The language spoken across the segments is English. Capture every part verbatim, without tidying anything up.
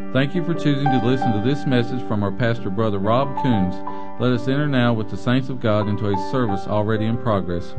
Thank you for choosing to listen to this message from our pastor, Brother Rob Coons. Let us enter now with the saints of God into a service already in progress.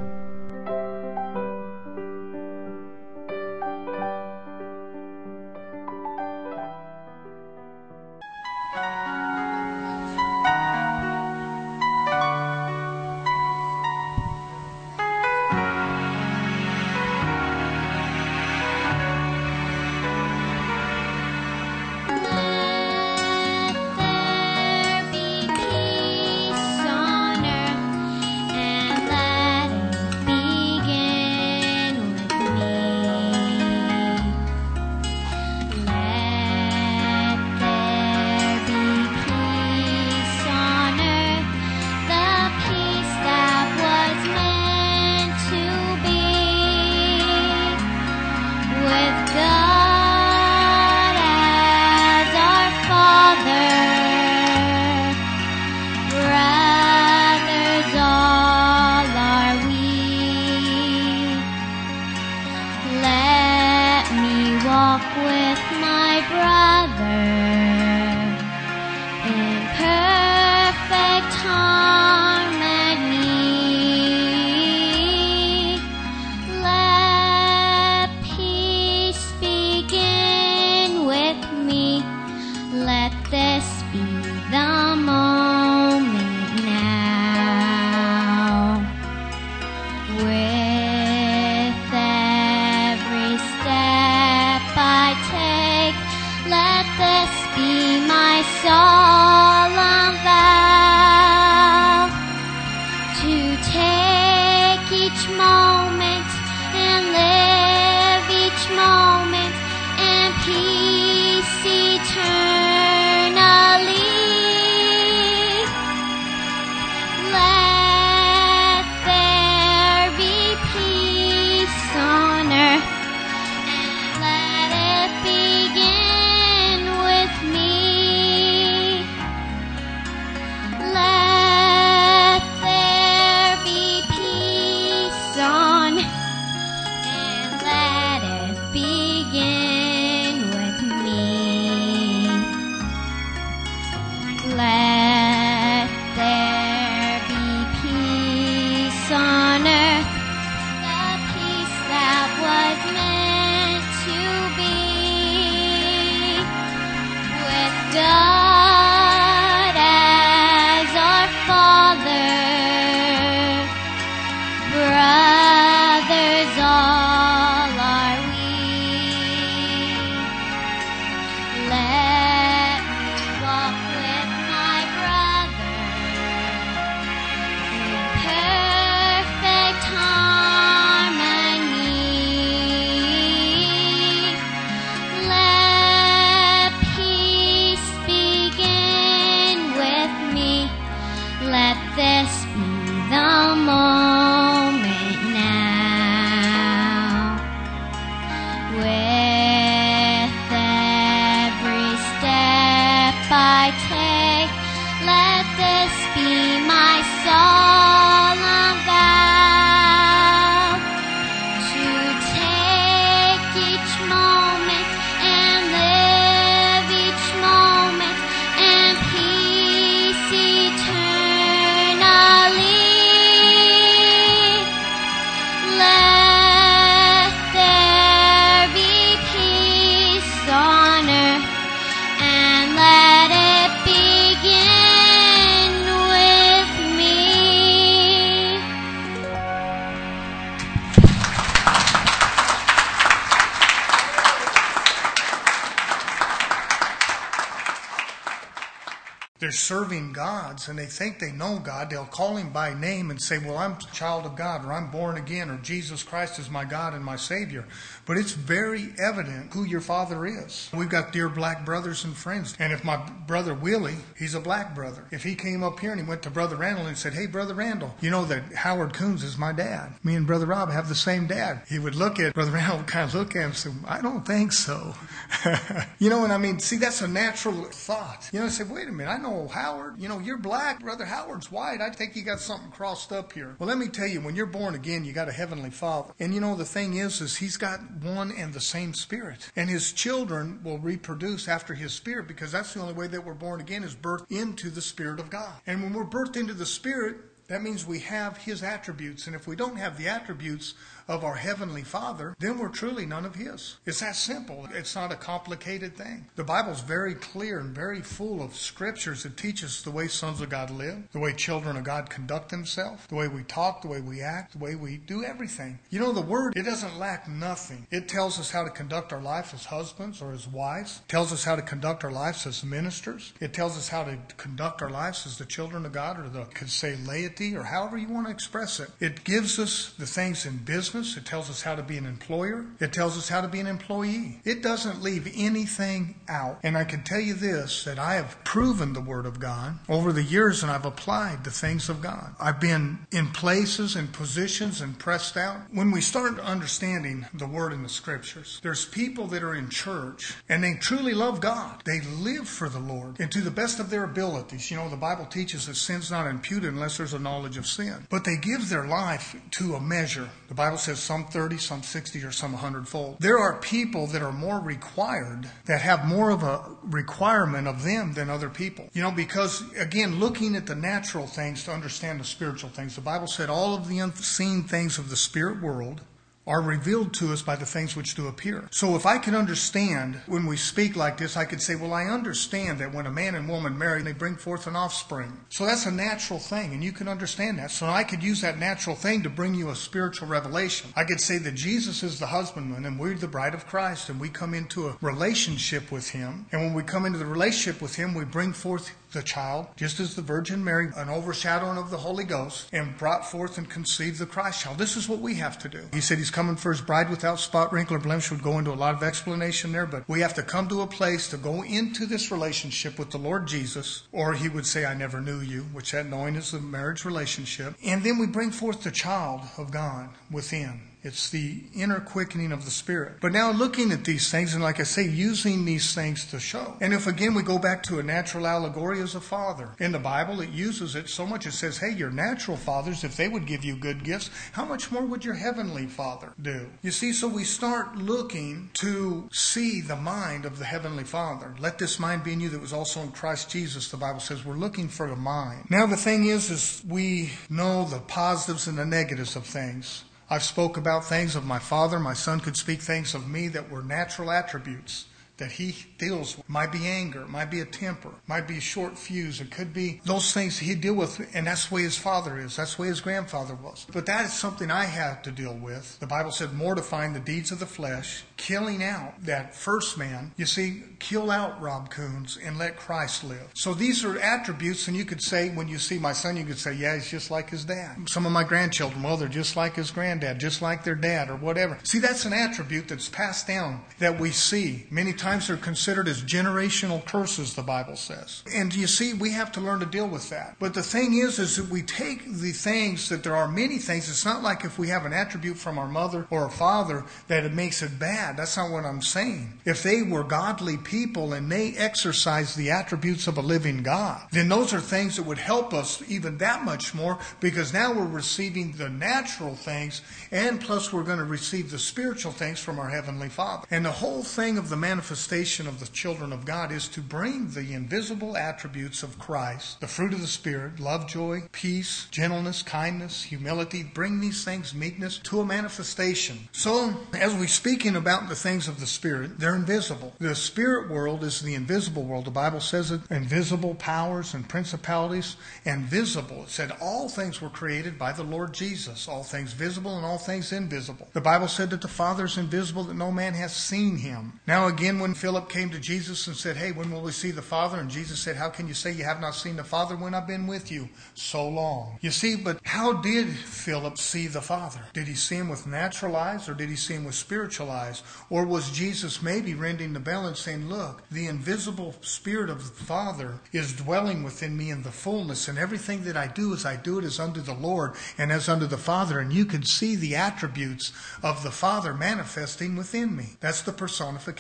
They're serving gods and they think they know God. They'll call him by name and say, well, I'm a child of God, or I'm born again, or Jesus Christ is my God and my Savior. But it's very evident who your father is. We've got dear black brothers and friends. And if my brother Willie, he's a black brother. If he came up here and he went to Brother Randall and said, hey, Brother Randall, you know that Howard Coons is my dad. Me and Brother Rob have the same dad. He would look at Brother Randall, kind of look at him and say, I don't think so. You know, and I mean, see, that's a natural thought. You know, I say, wait a minute, I know know, Howard, you know, you're black. Brother Howard's white. I think you got something crossed up here. Well, let me tell you, when you're born again, you got a heavenly Father. And you know, the thing is, is he's got one and the same Spirit. And his children will reproduce after his Spirit, because that's the only way that we're born again, is birthed into the Spirit of God. And when we're birthed into the Spirit, that means we have his attributes. And if we don't have the attributes of our Heavenly Father, then we're truly none of his. It's that simple. It's not a complicated thing. The Bible's very clear and very full of scriptures that teach us the way sons of God live, the way children of God conduct themselves, the way we talk, the way we act, the way we do everything. You know, the Word, it doesn't lack nothing. It tells us how to conduct our life as husbands or as wives. It tells us how to conduct our lives as ministers. It tells us how to conduct our lives as the children of God, or the, could say laity, or however you want to express it. It gives us the things in business. It tells us how to be an employer. It tells us how to be an employee. It doesn't leave anything out. And I can tell you this, that I have proven the Word of God over the years, and I've applied the things of God. I've been in places and positions and pressed out. When we start understanding the Word in the Scriptures, there's people that are in church and they truly love God. They live for the Lord, and to the best of their abilities. You know, the Bible teaches that sin's not imputed unless there's a knowledge of sin. But they give their life to a measure. The Bible says some thirty, some sixty, or some a hundredfold. There are people that are more required, that have more of a requirement of them than other people. You know, because, again, looking at the natural things to understand the spiritual things, the Bible said all of the unseen things of the spirit world are revealed to us by the things which do appear. So if I can understand, when we speak like this, I could say, well, I understand that when a man and woman marry, they bring forth an offspring. So that's a natural thing, and you can understand that. So I could use that natural thing to bring you a spiritual revelation. I could say that Jesus is the husbandman, and we're the bride of Christ, and we come into a relationship with him. And when we come into the relationship with him, we bring forth the child, just as the Virgin Mary, an overshadowing of the Holy Ghost, and brought forth and conceived the Christ child. This is what we have to do. He said he's coming for his bride without spot, wrinkle, or blemish. Would go into a lot of explanation there, but we have to come to a place to go into this relationship with the Lord Jesus, or he would say, I never knew you, which that knowing is the marriage relationship. And then we bring forth the child of God within. It's the inner quickening of the Spirit. But now looking at these things, and like I say, using these things to show. And if again we go back to a natural allegory as a father. In the Bible it uses it so much, it says, hey, your natural fathers, if they would give you good gifts, how much more would your heavenly Father do? You see, so we start looking to see the mind of the heavenly Father. Let this mind be in you that was also in Christ Jesus, the Bible says. We're looking for the mind. Now the thing is, is we know the positives and the negatives of things. I've spoke about things of my Father. My Son could speak things of me that were natural attributes that he deals with. Might be anger, might be a temper, might be a short fuse. It could be those things he deal with, and that's the way his father is. That's the way his grandfather was. But that is something I have to deal with. The Bible said, mortifying the deeds of the flesh, killing out that first man. You see, kill out Rob Coons and let Christ live. So these are attributes, and you could say, when you see my son, you could say, yeah, he's just like his dad. Some of my grandchildren, well, they're just like his granddad, just like their dad, or whatever. See, that's an attribute that's passed down that we see. Many times they're considered as generational curses, the Bible says. And you see, we have to learn to deal with that. But the thing is, is that we take the things, that there are many things. It's not like if we have an attribute from our mother or our father that it makes it bad. That's not what I'm saying. If they were godly people and they exercise the attributes of a living God, then those are things that would help us even that much more, because now we're receiving the natural things, and plus we're going to receive the spiritual things from our Heavenly Father. And the whole thing of the manifestation of the children of God is to bring the invisible attributes of Christ, the fruit of the Spirit, love, joy, peace, gentleness, kindness, humility, bring these things, meekness, to a manifestation. So, as we're speaking about the things of the Spirit, they're invisible. The spirit world is the invisible world. The Bible says it, invisible powers and principalities, and visible. It said all things were created by the Lord Jesus, all things visible and all things invisible. The Bible said that the Father is invisible, that no man has seen him. Now again, when Philip came to Jesus and said, hey, when will we see the Father? And Jesus said, how can you say you have not seen the Father when I've been with you so long? You see, but how did Philip see the Father? Did he see him with natural eyes, or did he see him with spiritual eyes? Or was Jesus maybe rending the bell and saying, look, the invisible Spirit of the Father is dwelling within me in the fullness, and everything that I do as I do it is unto the Lord and as unto the Father, and you can see the attributes of the Father manifesting within me. That's the personification of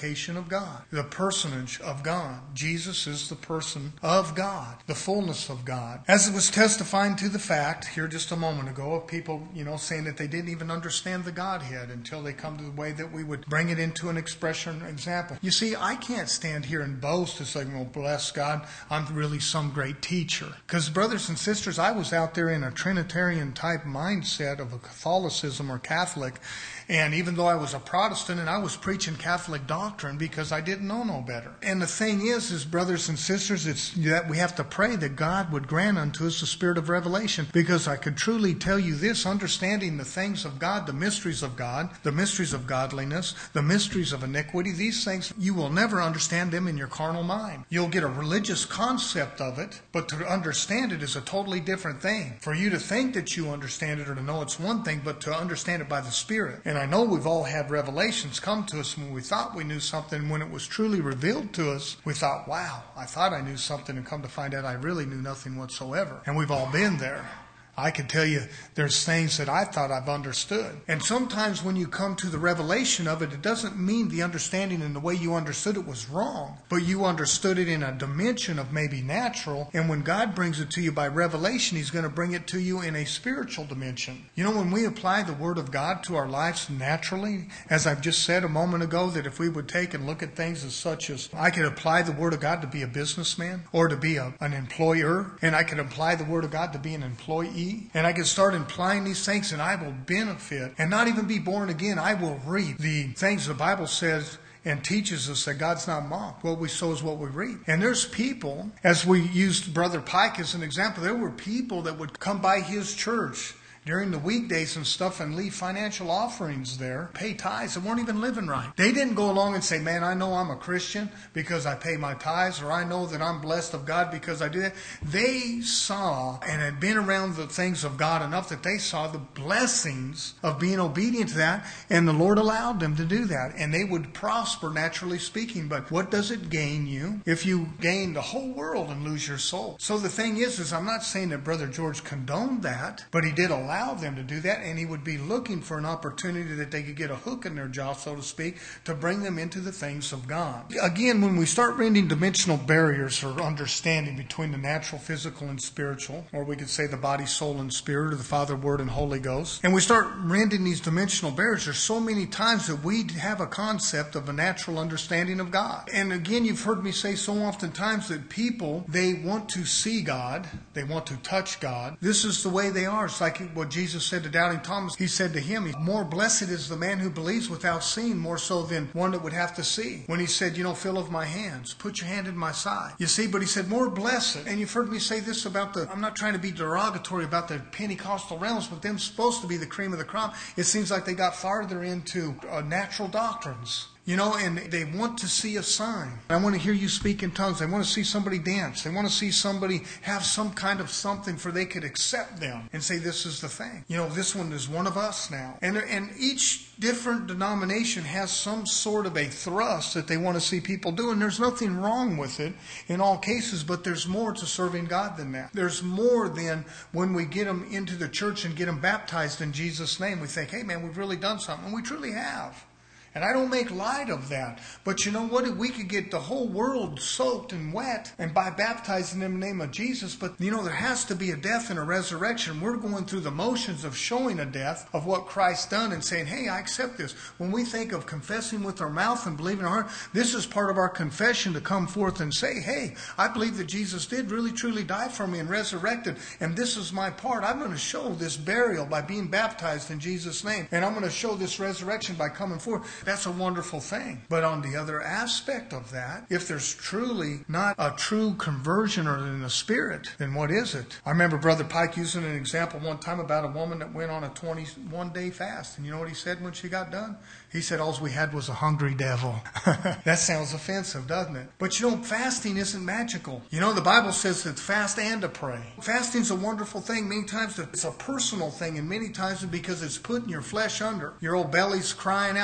of God, the personage of God. Jesus is the person of God, the fullness of God. As it was testifying to the fact here just a moment ago of people, you know, saying that they didn't even understand the Godhead until they come to the way that we would bring it into an expression example. You see, I can't stand here and boast to say, well, bless God, I'm really some great teacher. Because brothers and sisters, I was out there in a Trinitarian type mindset of a Catholicism or Catholic. And even though I was a Protestant and I was preaching Catholic doctrine because I didn't know no better. And the thing is, is brothers and sisters, it's that we have to pray that God would grant unto us the spirit of revelation. Because I could truly tell you this, understanding the things of God, the mysteries of God, the mysteries of godliness, the mysteries of iniquity, these things, you will never understand them in your carnal mind. You'll get a religious concept of it, but to understand it is a totally different thing. For you to think that you understand it or to know it's one thing, but to understand it by the Spirit. And I know we've all had revelations come to us when we thought we knew something. When it was truly revealed to us, we thought, wow, I thought I knew something, and come to find out I really knew nothing whatsoever. And we've all been there. I can tell you there's things that I thought I've understood. And sometimes when you come to the revelation of it, it doesn't mean the understanding and the way you understood it was wrong, but you understood it in a dimension of maybe natural. And when God brings it to you by revelation, He's going to bring it to you in a spiritual dimension. You know, when we apply the Word of God to our lives naturally, as I've just said a moment ago, that if we would take and look at things as such as I could apply the Word of God to be a businessman or to be a, an employer, and I could apply the Word of God to be an employee, and I can start implying these things and I will benefit and not even be born again. I will reap the things the Bible says and teaches us that God's not mocked. What we sow is what we reap. And there's people, as we used Brother Pike as an example, there were people that would come by his church during the weekdays and stuff and leave financial offerings there, pay tithes, and weren't even living right. They didn't go along and say, man, I know I'm a Christian because I pay my tithes, or I know that I'm blessed of God because I do that. They saw and had been around the things of God enough that they saw the blessings of being obedient to that, and the Lord allowed them to do that. And they would prosper, naturally speaking. But what does it gain you if you gain the whole world and lose your soul? So the thing is, is I'm not saying that Brother George condoned that, but he did allow them to do that, and he would be looking for an opportunity that they could get a hook in their jaw, so to speak, to bring them into the things of God. Again, when we start rending dimensional barriers or understanding between the natural, physical, and spiritual, or we could say the body, soul, and spirit, or the Father, Word, and Holy Ghost, and we start rending these dimensional barriers, there's so many times that we have a concept of a natural understanding of God. And again, you've heard me say so often times that people, they want to see God, they want to touch God. This is the way they are. It's like what Jesus said to doubting Thomas. He said to him, more blessed is the man who believes without seeing, more so than one that would have to see. When he said, you know, feel of my hands, put your hand in my side. You see, but he said, more blessed. And you've heard me say this about the, I'm not trying to be derogatory about the Pentecostal realms, but them supposed to be the cream of the crop. It seems like they got farther into uh, natural doctrines. You know, and they want to see a sign. I want to hear you speak in tongues. They want to see somebody dance. They want to see somebody have some kind of something for they could accept them and say, this is the thing. You know, this one is one of us now. And, and each different denomination has some sort of a thrust that they want to see people do. And there's nothing wrong with it in all cases, but there's more to serving God than that. There's more than when we get them into the church and get them baptized in Jesus' name. We think, hey man, we've really done something. And we truly have. And I don't make light of that. But you know what? We could get the whole world soaked and wet and by baptizing them in the name of Jesus. But, you know, there has to be a death and a resurrection. We're going through the motions of showing a death of what Christ done and saying, hey, I accept this. When we think of confessing with our mouth and believing in our heart, this is part of our confession to come forth and say, hey, I believe that Jesus did really truly die for me and resurrected. And this is my part. I'm going to show this burial by being baptized in Jesus' name. And I'm going to show this resurrection by coming forth. That's a wonderful thing. But on the other aspect of that, if there's truly not a true conversion or in the spirit, then what is it? I remember Brother Pike using an example one time about a woman that went on a twenty-one day fast. And you know what he said when she got done? He said, all we had was a hungry devil. That sounds offensive, doesn't it? But you know, fasting isn't magical. You know, the Bible says that fast and to pray. Fasting's a wonderful thing. Many times it's a personal thing, and many times it's because it's putting your flesh under. Your old belly's crying out saying, hey,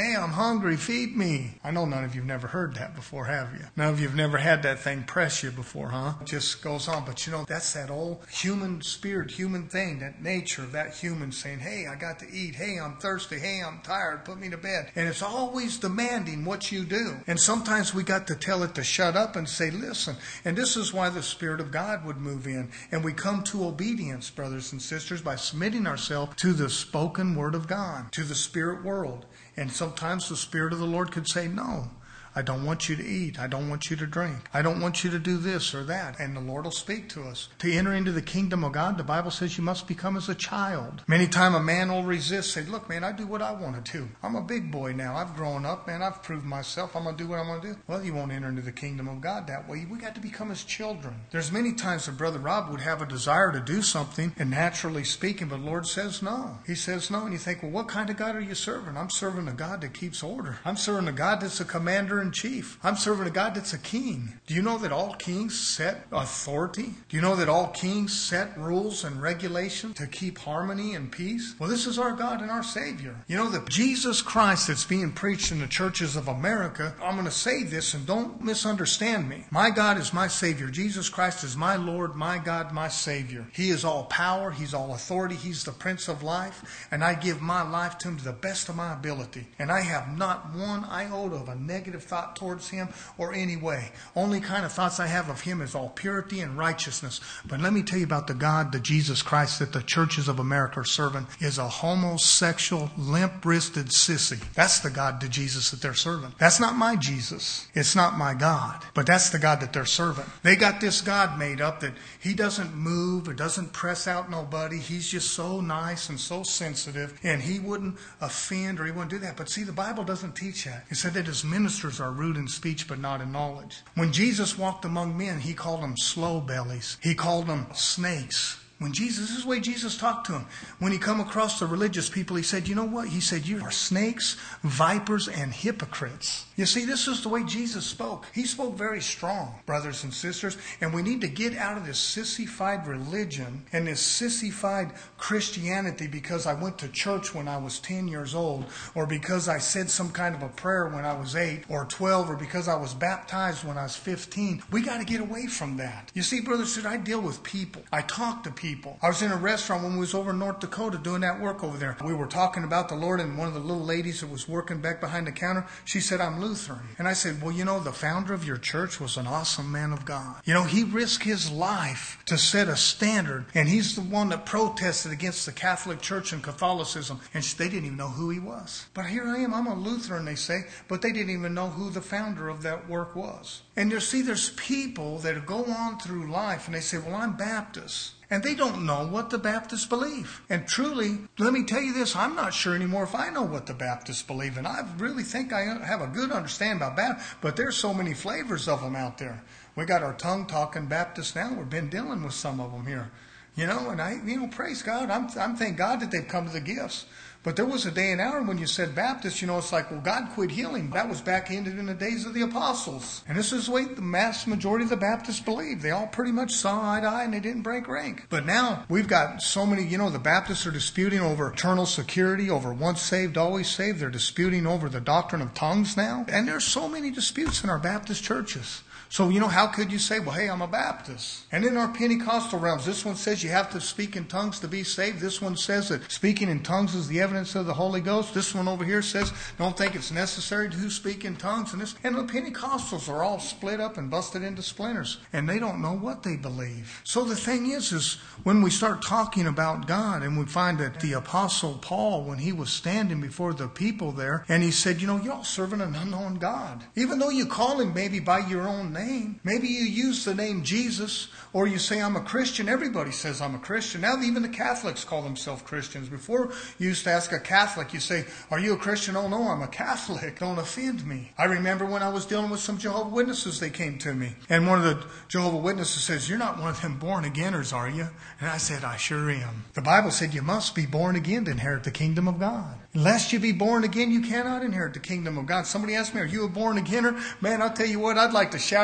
hey, I'm hungry, feed me. I know none of you have never heard that before, have you? None of you have never had that thing press you before, huh? It just goes on. But you know, that's that old human spirit, human thing, that nature of that human saying, hey, I got to eat. Hey, I'm thirsty. Hey, I'm tired. Put me to bed. And it's always demanding what you do. And sometimes we got to tell it to shut up and say, listen. And this is why the Spirit of God would move in. And we come to obedience, brothers and sisters, by submitting ourselves to the spoken word of God, to the spirit world. And sometimes the Spirit of the Lord could say, no, I don't want you to eat. I don't want you to drink. I don't want you to do this or that. And the Lord will speak to us. To enter into the kingdom of God, the Bible says you must become as a child. Many times a man will resist, say, look, man, I do what I want to do. I'm a big boy now. I've grown up, man. I've proved myself. I'm going to do what I'm going to do. Well, you won't enter into the kingdom of God that way. We got to become as children. There's many times that Brother Rob would have a desire to do something, and naturally speaking, but the Lord says no. He says no. And you think, well, what kind of God are you serving? I'm serving a God that keeps order. I'm serving a God that's a commander in chief. I'm serving a God that's a king. Do you know that all kings set authority? Do you know that all kings set rules and regulations to keep harmony and peace? Well, this is our God and our Savior. You know that Jesus Christ that's being preached in the churches of America, I'm going to say this and don't misunderstand me. My God is my Savior. Jesus Christ is my Lord, my God, my Savior. He is all power. He's all authority. He's the Prince of Life. And I give my life to Him to the best of my ability. And I have not one iota of a negative thought towards Him or any way. Only kind of thoughts I have of Him is all purity and righteousness. But let me tell you about the God, the Jesus Christ that the churches of America are serving is a homosexual, limp-wristed sissy. That's the God, the Jesus that they're serving. That's not my Jesus. It's not my God. But that's the God that they're serving. They got this God made up that He doesn't move or doesn't press out nobody. He's just so nice and so sensitive, and He wouldn't offend or He wouldn't do that. But see, the Bible doesn't teach that. It said that His ministers are rude in speech but not in knowledge. When Jesus walked among men, He called them slow bellies. He called them snakes. When Jesus, this is the way Jesus talked to them. When He come across the religious people, He said, you know what? He said, you are snakes, vipers, and hypocrites. You see, this is the way Jesus spoke. He spoke very strong, brothers and sisters. And we need to get out of this sissified religion and this sissified Christianity because I went to church when I was ten years old, or because I said some kind of a prayer when I was eight or twelve, or because I was baptized when I was fifteen. We got to get away from that. You see, brothers and sisters, I deal with people. I talk to people. People. I was in a restaurant when we was over in North Dakota doing that work over there. We were talking about the Lord, and one of the little ladies that was working back behind the counter, she said, I'm Lutheran. And I said, well, you know, the founder of your church was an awesome man of God. You know, he risked his life to set a standard, and he's the one that protested against the Catholic Church and Catholicism, and they didn't even know who he was. But here I am, I'm a Lutheran, they say, but they didn't even know who the founder of that work was. And you see, there's people that go on through life, and they say, well, I'm Baptist. And they don't know what the Baptists believe. And truly, let me tell you this, I'm not sure anymore if I know what the Baptists believe. And I really think I have a good understanding about Baptists, but there's so many flavors of them out there. We got our tongue-talking Baptists now. We've been dealing with some of them here. You know, and I, you know, praise God. I'm, I'm thank God that they've come to the gifts. But there was a day and hour when you said Baptist, you know, it's like, well, God quit healing. That was back ended in the days of the apostles. And this is the way the mass majority of the Baptists believe. They all pretty much saw eye to eye and they didn't break rank. But now we've got so many, you know, the Baptists are disputing over eternal security, over once saved, always saved. They're disputing over the doctrine of tongues now. And there's so many disputes in our Baptist churches. So, you know, how could you say, well, hey, I'm a Baptist? And in our Pentecostal realms, this one says you have to speak in tongues to be saved. This one says that speaking in tongues is the evidence of the Holy Ghost. This one over here says, don't think it's necessary to speak in tongues. And this, and the Pentecostals are all split up and busted into splinters. And they don't know what they believe. So the thing is, is when we start talking about God and we find that the Apostle Paul, when he was standing before the people there, and he said, you know, you're all serving an unknown God. Even though you call Him maybe by your own name. Name. Maybe you use the name Jesus, or you say, I'm a Christian. Everybody says I'm a Christian. Now even the Catholics call themselves Christians. Before you used to ask a Catholic, you say, are you a Christian? Oh no, I'm a Catholic. Don't offend me. I remember when I was dealing with some Jehovah's Witnesses, they came to me. And one of the Jehovah's Witnesses says, you're not one of them born againers, are you? And I said, I sure am. The Bible said you must be born again to inherit the kingdom of God. Unless you be born again, you cannot inherit the kingdom of God. Somebody asked me, are you a born againer? Man, I'll tell you what, I'd like to shout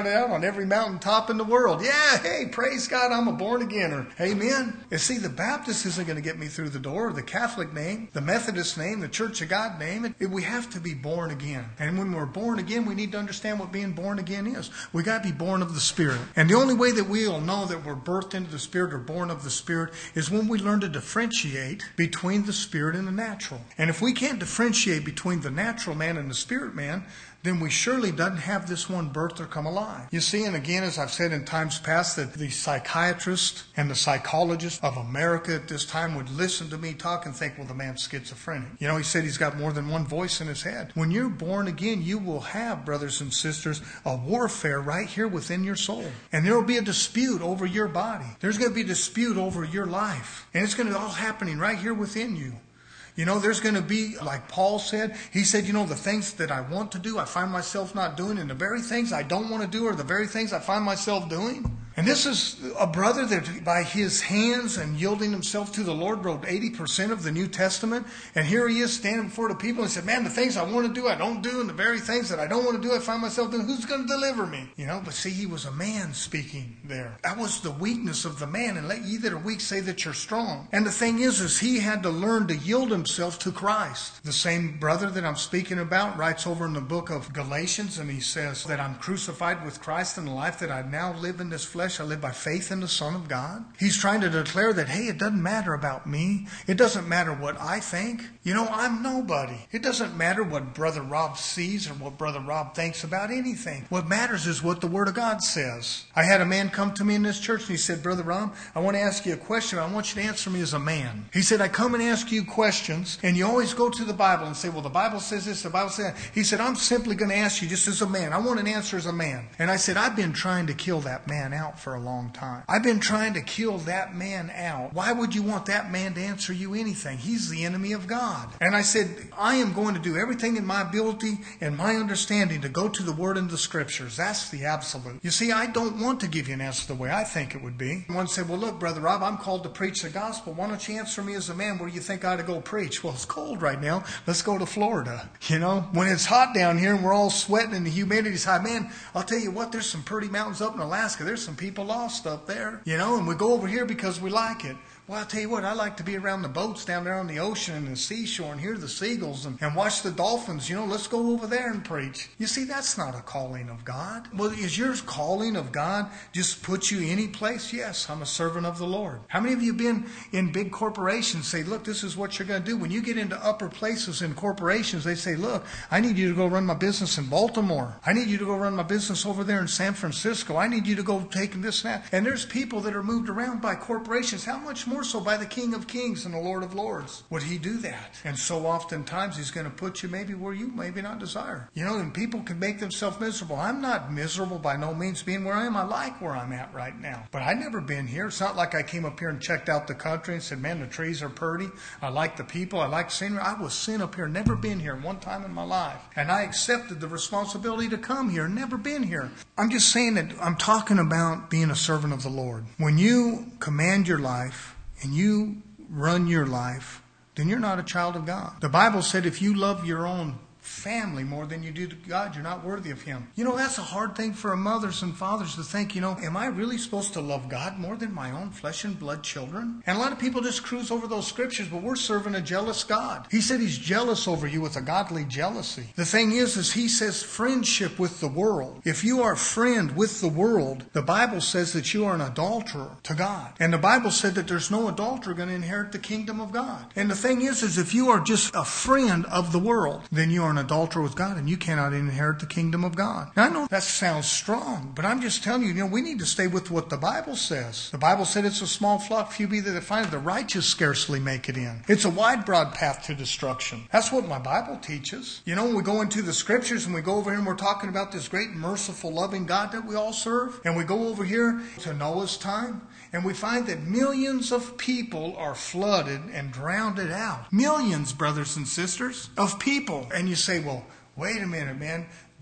shout it out on every mountaintop in the world. Yeah, hey, praise God, I'm a born againer. Amen. And see, the Baptist isn't going to get me through the door, the Catholic name, the Methodist name, the Church of God name. It, it, we have to be born again. And when we're born again, we need to understand what being born again is. We got to be born of the Spirit. And the only way that we'll know that we're birthed into the Spirit or born of the Spirit is when we learn to differentiate between the Spirit and the natural. And if we can't differentiate between the natural man and the spirit man, then we surely doesn't have this one birth or come alive. You see, and again, as I've said in times past, that the psychiatrists and the psychologists of America at this time would listen to me talk and think, well, the man's schizophrenic. You know, he said he's got more than one voice in his head. When you're born again, you will have, brothers and sisters, a warfare right here within your soul. And there will be a dispute over your body. There's going to be a dispute over your life. And it's going to be all happening right here within you. You know, there's going to be, like Paul said, he said, you know, the things that I want to do, I find myself not doing. And the very things I don't want to do are the very things I find myself doing. And this is a brother that by his hands and yielding himself to the Lord wrote eighty percent of the New Testament. And here he is standing before the people and said, man, the things I want to do, I don't do. And the very things that I don't want to do, I find myself doing. Who's going to deliver me? You know, but see, he was a man speaking there. That was the weakness of the man. And let ye that are weak say that you're strong. And the thing is, is he had to learn to yield himself to Christ. The same brother that I'm speaking about writes over in the book of Galatians, and he says that I'm crucified with Christ, and the life that I now live in this flesh, I live by faith in the Son of God. He's trying to declare that, hey, it doesn't matter about me. It doesn't matter what I think. You know, I'm nobody. It doesn't matter what Brother Rob sees or what Brother Rob thinks about anything. What matters is what the Word of God says. I had a man come to me in this church, and he said, Brother Rob, I want to ask you a question. I want you to answer me as a man. He said, I come and ask you questions, and you always go to the Bible and say, well, the Bible says this, the Bible says that. He said, I'm simply going to ask you just as a man. I want an answer as a man. And I said, I've been trying to kill that man out for a long time. I've been trying to kill that man out. Why would you want that man to answer you anything? He's the enemy of God. And I said, I am going to do everything in my ability and my understanding to go to the Word and the Scriptures. That's the absolute. You see, I don't want to give you an answer the way I think it would be. One said, well, look, Brother Rob, I'm called to preach the gospel. Why don't you answer me as a man? Where do you think I ought to go preach? Well, it's cold right now. Let's go to Florida. You know, when it's hot down here and we're all sweating and the humidity's high, man, I'll tell you what, there's some pretty mountains up in Alaska. There's some people lost up there, you know, and we go over here because we like it. Well, I'll tell you what, I like to be around the boats down there on the ocean and the seashore and hear the seagulls and, and watch the dolphins. You know, let's go over there and preach. You see, that's not a calling of God. Well, is your calling of God just put you any place? Yes, I'm a servant of the Lord. How many of you have been in big corporations say, look, this is what you're going to do? When you get into upper places in corporations, they say, look, I need you to go run my business in Baltimore. I need you to go run my business over there in San Francisco. I need you to go take this and that. And there's people that are moved around by corporations. How much more? More so by the King of Kings and the Lord of Lords would he do that? And so oftentimes he's going to put you maybe where you maybe not desire. You know, and people can make themselves miserable. I'm not miserable by no means being where I am. I like where I'm at right now. But I've never been here. It's not like I came up here and checked out the country and said, man, the trees are pretty. I like the people. I like the scenery. I was sent up here, never been here one time in my life. And I accepted the responsibility to come here, never been here. I'm just saying that I'm talking about being a servant of the Lord. When you command your life, and you run your life, then you're not a child of God. The Bible said if you love your own family more than you do to God, you're not worthy of Him. You know, that's a hard thing for mothers and fathers to think, you know, am I really supposed to love God more than my own flesh and blood children? And a lot of people just cruise over those scriptures, but we're serving a jealous God. He said He's jealous over you with a godly jealousy. The thing is, is He says friendship with the world. If you are friend with the world, the Bible says that you are an adulterer to God. And the Bible said that there's no adulterer going to inherit the kingdom of God. And the thing is, is if you are just a friend of the world, then you are an adulterer with God, and you cannot inherit the kingdom of God. Now, I know that sounds strong, but I'm just telling you, you know, we need to stay with what the Bible says. The Bible said it's a small flock, few be that find it. The righteous scarcely make it in. It's a wide, broad path to destruction. That's what my Bible teaches. You know, when we go into the scriptures and we go over here and we're talking about this great, merciful, loving God that we all serve, and we go over here to Noah's time, and we find that millions of people are flooded and drowned out. Millions, brothers and sisters, of people. And you say, well, wait a minute, man.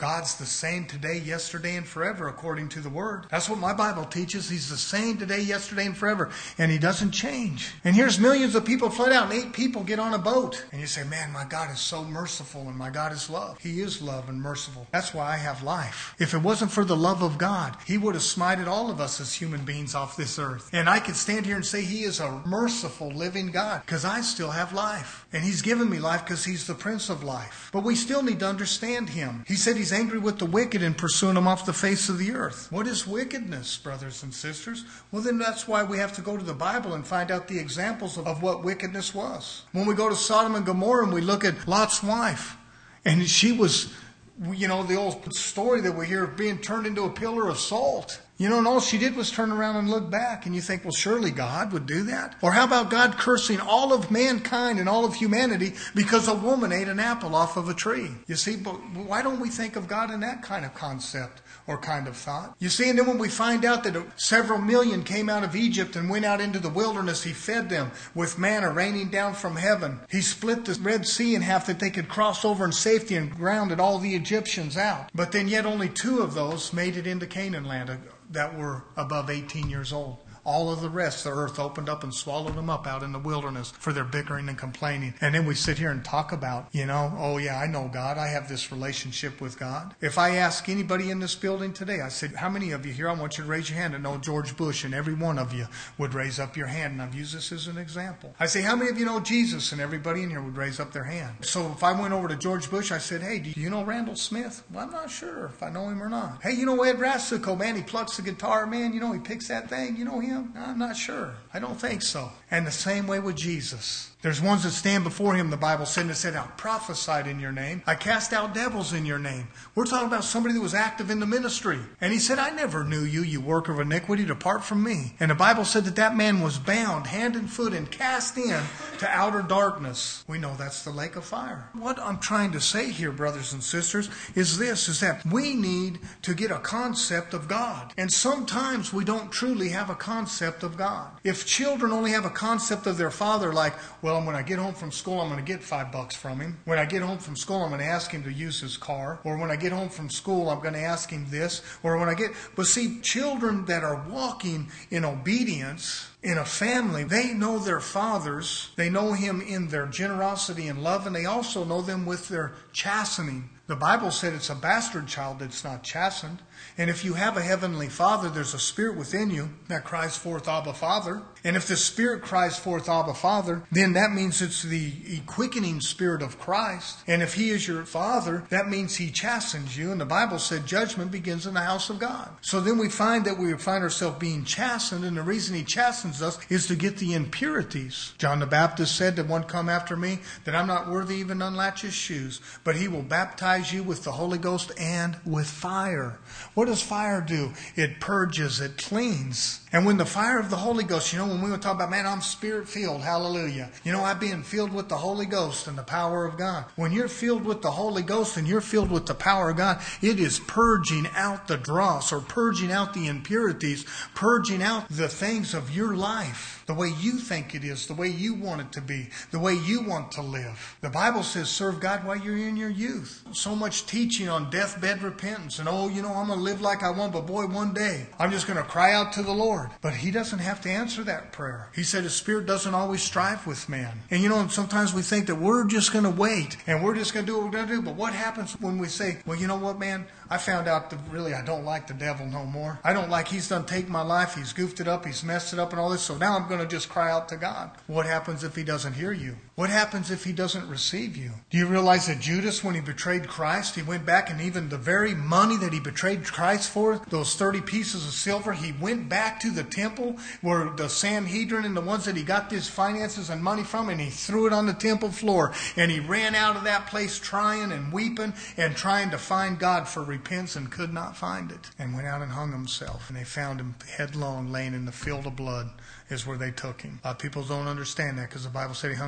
God's the same today, yesterday, and forever, according to the Word. That's what my Bible teaches. He's the same today, yesterday, and forever. And He doesn't change. And here's millions of people flood out, and eight people get on a boat. And you say, man, my God is so merciful, and my God is love. He is love and merciful. That's why I have life. If it wasn't for the love of God, He would have smited all of us as human beings off this earth. And I could stand here and say He is a merciful, living God, because I still have life. And He's given me life because He's the Prince of life. But we still need to understand Him. He said He's angry with the wicked and pursuing them off the face of the earth. What is wickedness, brothers and sisters? Well, then that's why we have to go to the Bible and find out the examples of, of what wickedness was. When we go to Sodom and Gomorrah and we look at Lot's wife, and she was, you know, the old story that we hear of being turned into a pillar of salt. You know, and all she did was turn around and look back. And you think, well, surely God would do that. Or how about God cursing all of mankind and all of humanity because a woman ate an apple off of a tree? You see, but why don't we think of God in that kind of concept or kind of thought? You see, and then when we find out that several million came out of Egypt and went out into the wilderness, He fed them with manna raining down from heaven. He split the Red Sea in half that they could cross over in safety and grounded all the Egyptians out. But then yet only two of those made it into Canaan land that were above eighteen years old. All of the rest, the earth opened up and swallowed them up out in the wilderness for their bickering and complaining. And then we sit here and talk about, you know, oh yeah, I know God. I have this relationship with God. If I ask anybody in this building today, I said, how many of you here, I want you to raise your hand and know George Bush, and every one of you would raise up your hand. And I've used this as an example. I say, how many of you know Jesus? And everybody in here would raise up their hand. So if I went over to George Bush, I said, hey, do you know Randall Smith? Well, I'm not sure if I know him or not. Hey, you know Ed Rastico, man, he plucks the guitar, man, you know, he picks that thing, you know him? I'm not sure. I don't think so. And the same way with Jesus. There's ones that stand before Him, the Bible said, and said, I prophesied in your name. I cast out devils in your name. We're talking about somebody that was active in the ministry. And He said, I never knew you, you worker of iniquity, depart from me. And the Bible said that that man was bound hand and foot and cast in to outer darkness. We know that's the lake of fire. What I'm trying to say here, brothers and sisters, is this, is that we need to get a concept of God. And sometimes we don't truly have a concept of God. If children only have a concept of their father, like, well, when I get home from school, I'm going to get five bucks from him. When I get home from school, I'm going to ask him to use his car. Or when I get home from school, I'm going to ask him this. Or when I get... But see, children that are walking in obedience in a family, they know their fathers. They know Him in their generosity and love, and they also know them with their chastening. The Bible said it's a bastard child that's not chastened. And if you have a heavenly Father, there's a spirit within you that cries forth, Abba, Father. And if the Spirit cries forth, Abba, Father, then that means it's the quickening Spirit of Christ. And if He is your Father, that means He chastens you. And the Bible said judgment begins in the house of God. So then we find that we find ourselves being chastened, and the reason He chastens us is to get the impurities. John the Baptist said that one come after me, that I'm not worthy even to unlatch his shoes, but He will baptize you with the Holy Ghost and with fire. What does fire do? It purges, it cleans. And when the fire of the Holy Ghost, you know, when we would talk about, man, I'm Spirit-filled, hallelujah. You know, I'm being filled with the Holy Ghost and the power of God. When you're filled with the Holy Ghost and you're filled with the power of God, it is purging out the dross, or purging out the impurities, purging out the things of your life, the way you think it is, the way you want it to be, the way you want to live. The Bible says, serve God while you're in your youth. So much teaching on deathbed repentance, and oh, you know, I'm going to live like I want, but boy, one day, I'm just going to cry out to the Lord. But He doesn't have to answer that prayer. He said His Spirit doesn't always strive with man. And you know, sometimes we think that we're just going to wait and we're just going to do what we're going to do. But what happens when we say, well, you know what, man? I found out that really I don't like the devil no more. I don't like he's done taken my life. He's goofed it up. He's messed it up and all this. So now I'm going to just cry out to God. What happens if He doesn't hear you? What happens if He doesn't receive you? Do you realize that Judas, when he betrayed Christ, he went back, and even the very money that he betrayed Christ for, those thirty pieces of silver, he went back to the temple where the Sanhedrin and the ones that he got his finances and money from, and he threw it on the temple floor. And he ran out of that place trying and weeping and trying to find God for repentance, and could not find it. And went out and hung himself. And they found him headlong, laying in the field of blood, is where they took him. A lot of people don't understand that, because the Bible said he hung himself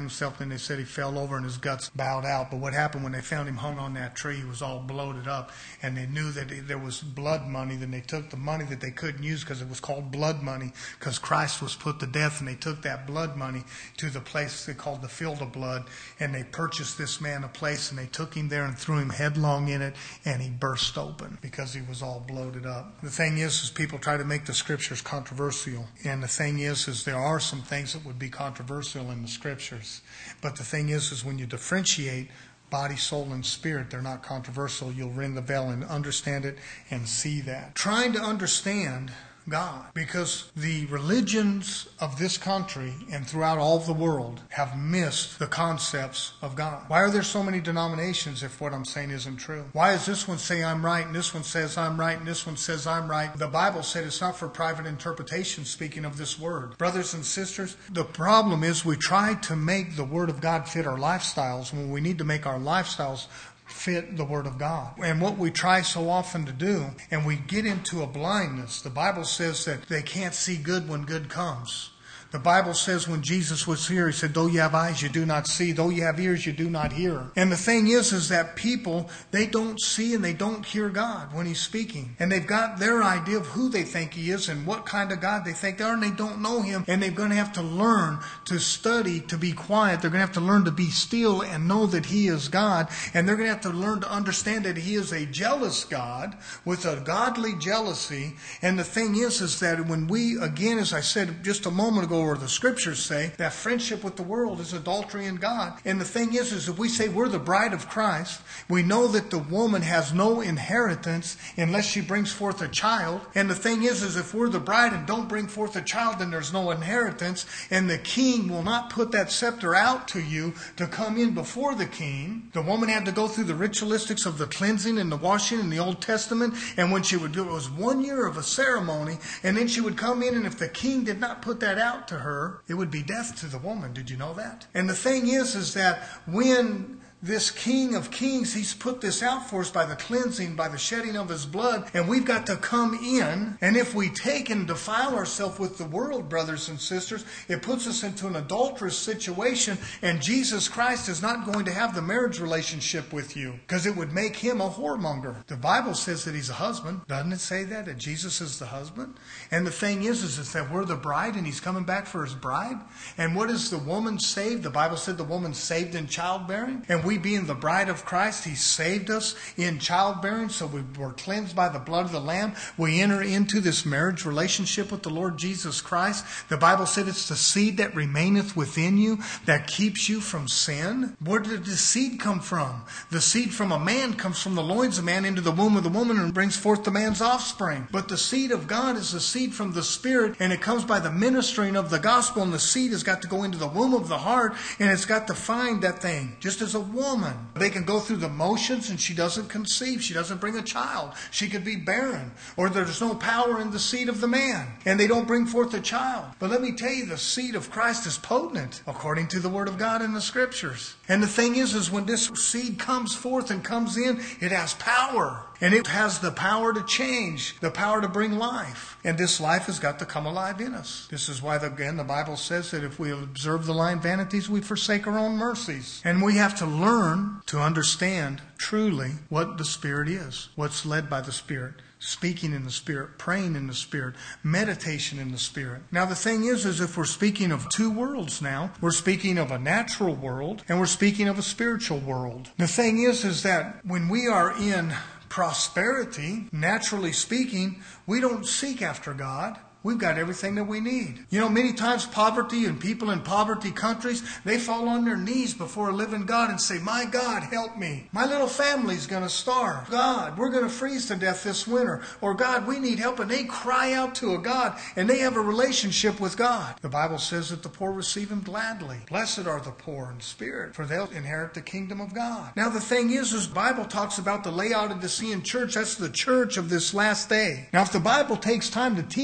something. They said he fell over and his guts bowed out. But what happened when they found him hung on that tree, he was all bloated up. And they knew that there was blood money. Then they took the money that they couldn't use because it was called blood money, because Christ was put to death. And they took that blood money to the place they called the field of blood. And they purchased this man a place, and they took him there and threw him headlong in it. And he burst open because he was all bloated up. The thing is, is people try to make the scriptures controversial. And the thing is, is there are some things that would be controversial in the scriptures. But the thing is, is when you differentiate body, soul, and spirit, they're not controversial. You'll ring the bell and understand it and see that. Trying to understand God, because the religions of this country and throughout all of the world have missed the concepts of God. Why are there so many denominations if what I'm saying isn't true? Why does this one say I'm right and this one says I'm right and this one says I'm right? The Bible said it's not for private interpretation, speaking of this word. Brothers and sisters, the problem is we try to make the Word of God fit our lifestyles when we need to make our lifestyles fit the Word of God. And what we try so often to do, and we get into a blindness. The Bible says that they can't see good when good comes. The Bible says when Jesus was here, he said, though you have eyes, you do not see. Though you have ears, you do not hear. And the thing is, is that people, they don't see and they don't hear God when He's speaking. And they've got their idea of who they think He is and what kind of God they think they are, and they don't know Him. And they're going to have to learn to study, to be quiet. They're going to have to learn to be still and know that He is God. And they're going to have to learn to understand that He is a jealous God with a godly jealousy. And the thing is, is that when we, again, as I said just a moment ago, or the scriptures say that friendship with the world is adultery in God. And the thing is, is if we say we're the bride of Christ, we know that the woman has no inheritance unless she brings forth a child. And the thing is, is if we're the bride and don't bring forth a child, then there's no inheritance. And the king will not put that scepter out to you to come in before the king. The woman had to go through the ritualistics of the cleansing and the washing in the Old Testament. And when she would do it, it was one year of a ceremony. And then she would come in, and if the king did not put that out to her, it would be death to the woman. Did you know that? And the thing is, is that when this King of Kings, He's put this out for us by the cleansing, by the shedding of His blood, and we've got to come in. And if we take and defile ourselves with the world, brothers and sisters, it puts us into an adulterous situation, and Jesus Christ is not going to have the marriage relationship with you, because it would make Him a whoremonger. The Bible says that He's a husband. Doesn't it say that? That Jesus is the husband? And the thing is, is, is that we're the bride, and He's coming back for His bride. And what is the woman saved? The Bible said the woman's saved in childbearing. And we We being the bride of Christ, He saved us in childbearing, so we were cleansed by the blood of the Lamb. We enter into this marriage relationship with the Lord Jesus Christ. The Bible said it's the seed that remaineth within you that keeps you from sin. Where did the seed come from? The seed from a man comes from the loins of man into the womb of the woman and brings forth the man's offspring. But the seed of God is the seed from the Spirit, and it comes by the ministering of the gospel, and the seed has got to go into the womb of the heart, and it's got to find that thing, just as a woman. They can go through the motions and she doesn't conceive. She doesn't bring a child. She could be barren. Or there's no power in the seed of the man, and they don't bring forth a child. But let me tell you, the seed of Christ is potent according to the Word of God in the Scriptures. And the thing is, is when this seed comes forth and comes in, it has power. And it has the power to change, the power to bring life. And this life has got to come alive in us. This is why, again, the Bible says that if we observe the lying vanities, we forsake our own mercies. And we have to learn to understand truly what the Spirit is, what's led by the Spirit. Speaking in the Spirit, praying in the Spirit, meditation in the Spirit. Now the thing is, is if we're speaking of two worlds now, we're speaking of a natural world and we're speaking of a spiritual world. The thing is, is that when we are in prosperity, naturally speaking, we don't seek after God. We've got everything that we need. You know, many times poverty and people in poverty countries, they fall on their knees before a living God and say, my God, help me. My little family's going to starve. God, we're going to freeze to death this winter. Or God, we need help. And they cry out to a God, and they have a relationship with God. The Bible says that the poor receive Him gladly. Blessed are the poor in spirit, for they'll inherit the kingdom of God. Now the thing is, is the Bible talks about the Laodicean church. That's the church of this last day. Now if the Bible takes time to teach us about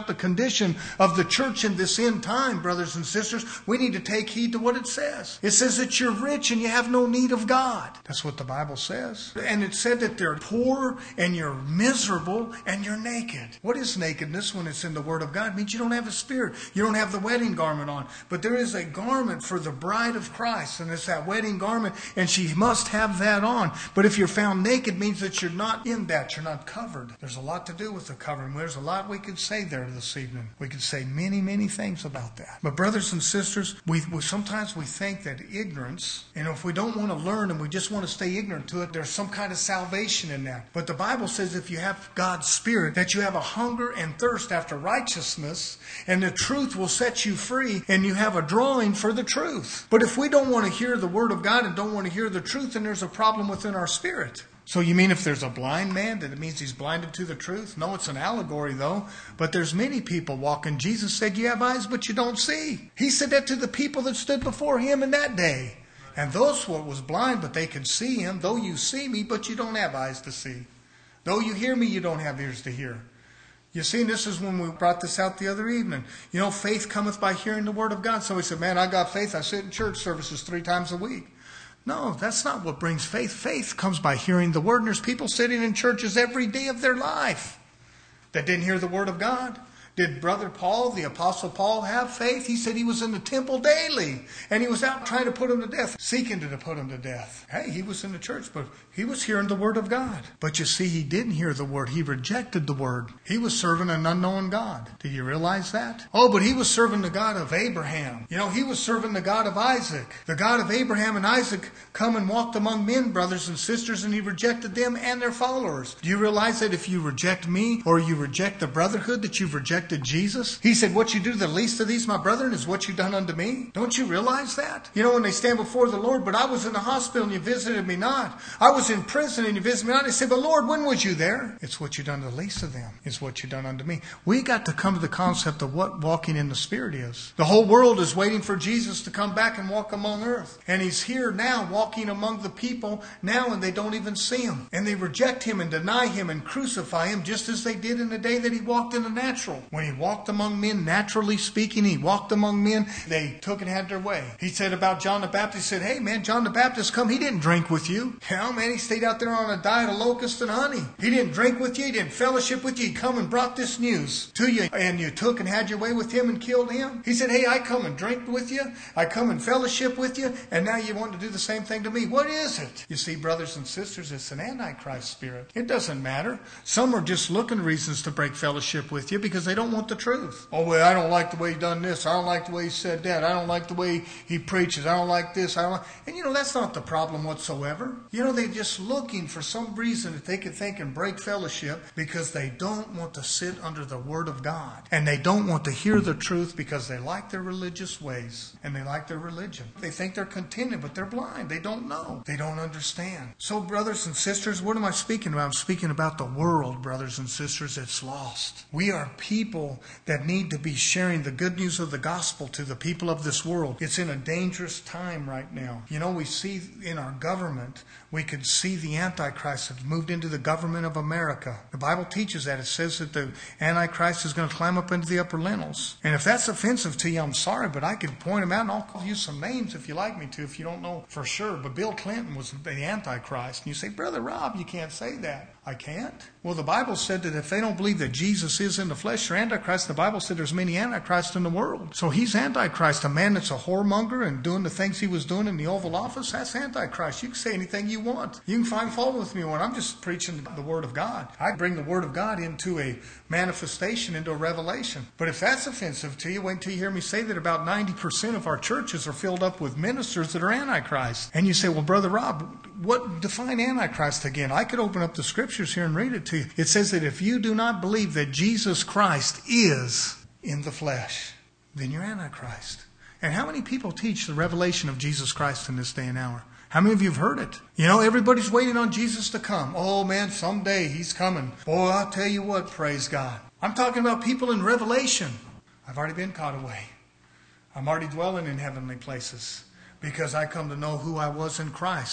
about the condition of the church in this end time, brothers and sisters, we need to take heed to what it says. It says that you're rich and you have no need of God. That's what the Bible says. And it said that they're poor and you're miserable and you're naked. What is nakedness when it's in the Word of God? It means you don't have a spirit. You don't have the wedding garment on. But there is a garment for the bride of Christ, and it's that wedding garment, and she must have that on. But if you're found naked, it means that you're not in that. You're not covered. There's a lot to do with the covering. There's a lot we could say there this evening. We could say many, many things about that. But brothers and sisters, we, we sometimes we think that ignorance, and if we don't want to learn and we just want to stay ignorant to it, there's some kind of salvation in that. But the Bible says if you have God's Spirit, that you have a hunger and thirst after righteousness, and the truth will set you free, and you have a drawing for the truth. But if we don't want to hear the Word of God and don't want to hear the truth, then there's a problem within our spirit. So you mean if there's a blind man, that it means he's blinded to the truth? No, it's an allegory though. But there's many people walking. Jesus said, you have eyes, but you don't see. He said that to the people that stood before him in that day. And those who was blind, but they could see him. Though you see me, but you don't have eyes to see. Though you hear me, you don't have ears to hear. You see, this is when we brought this out the other evening. You know, faith cometh by hearing the Word of God. So we said, man, I got faith. I sit in church services three times a week. No, that's not what brings faith. Faith comes by hearing the Word. And there's people sitting in churches every day of their life that didn't hear the Word of God. Did Brother Paul, the Apostle Paul, have faith? He said he was in the temple daily. And he was out trying to put him to death, seeking to put him to death. Hey, he was in the church, but he was hearing the Word of God. But you see, he didn't hear the Word. He rejected the Word. He was serving an unknown God. Do you realize that? Oh, but he was serving the God of Abraham. You know, he was serving the God of Isaac. The God of Abraham and Isaac come and walked among men, brothers and sisters, and he rejected them and their followers. Do you realize that if you reject me or you reject the brotherhood, that you've rejected Jesus? He said, what you do to the least of these, my brethren, is what you done unto me. Don't you realize that? You know, when they stand before the Lord, but I was in the hospital and you visited me not. I was in prison and you visited me not. They said, but Lord, when was you there? It's what you done to the least of them, is what you done unto me. We got to come to the concept of what walking in the Spirit is. The whole world is waiting for Jesus to come back and walk among earth. And he's here now walking among the people now, and they don't even see him. And they reject him and deny him and crucify him, just as they did in the day that he walked in the natural. When he walked among men, naturally speaking, he walked among men, they took and had their way. He said about John the Baptist, he said, hey man, John the Baptist come, he didn't drink with you. Hell man, he stayed out there on a diet of locusts and honey. He didn't drink with you, he didn't fellowship with you, he come and brought this news to you, and you took and had your way with him and killed him. He said, hey, I come and drink with you, I come and fellowship with you, and now you want to do the same thing to me. What is it? You see, brothers and sisters, it's an Antichrist spirit. It doesn't matter. Some are just looking reasons to break fellowship with you because they don't want the truth. Oh, well, I don't like the way he done this. I don't like the way he said that. I don't like the way he preaches. I don't like this. I don't like... And, you know, that's not the problem whatsoever. You know, they're just looking for some reason that they can think and break fellowship because they don't want to sit under the Word of God. And they don't want to hear the truth because they like their religious ways and they like their religion. They think they're contented, but they're blind. They don't know. They don't understand. So, brothers and sisters, what am I speaking about? I'm speaking about the world, brothers and sisters. It's lost. We are people that need to be sharing the good news of the gospel to the people of this world. It's in a dangerous time right now. You know, we see in our government, we could see the Antichrist have moved into the government of America. The Bible teaches that. It says that the Antichrist is going to climb up into the upper lintels. And if that's offensive to you, I'm sorry, but I could point them out and I'll call you some names if you like me to, if you don't know for sure. But Bill Clinton was the Antichrist. And you say, Brother Rob, you can't say that. I can't? Well, the Bible said that if they don't believe that Jesus is in the flesh or Antichrist, the Bible said there's many Antichrists in the world. So he's Antichrist. A man that's a whoremonger and doing the things he was doing in the Oval Office, that's Antichrist. You can say anything you want. You can find fault with me when I'm just preaching the Word of God. I bring the Word of God into a manifestation, into a revelation. But if that's offensive to you, wait until you hear me say that about ninety percent of our churches are filled up with ministers that are Antichrist. And you say, well, Brother Rob, what define Antichrist again? I could open up the scriptures here and read it to you. It says that if you do not believe that Jesus Christ is in the flesh, then you're Antichrist. And how many people teach the revelation of Jesus Christ in this day and hour? How many of you have heard it? You know, everybody's waiting on Jesus to come. Oh man, someday he's coming. Boy, I'll tell you what, praise God. I'm talking about people in Revelation. I've already been caught away. I'm already dwelling in heavenly places because I come to know who I was in Christ.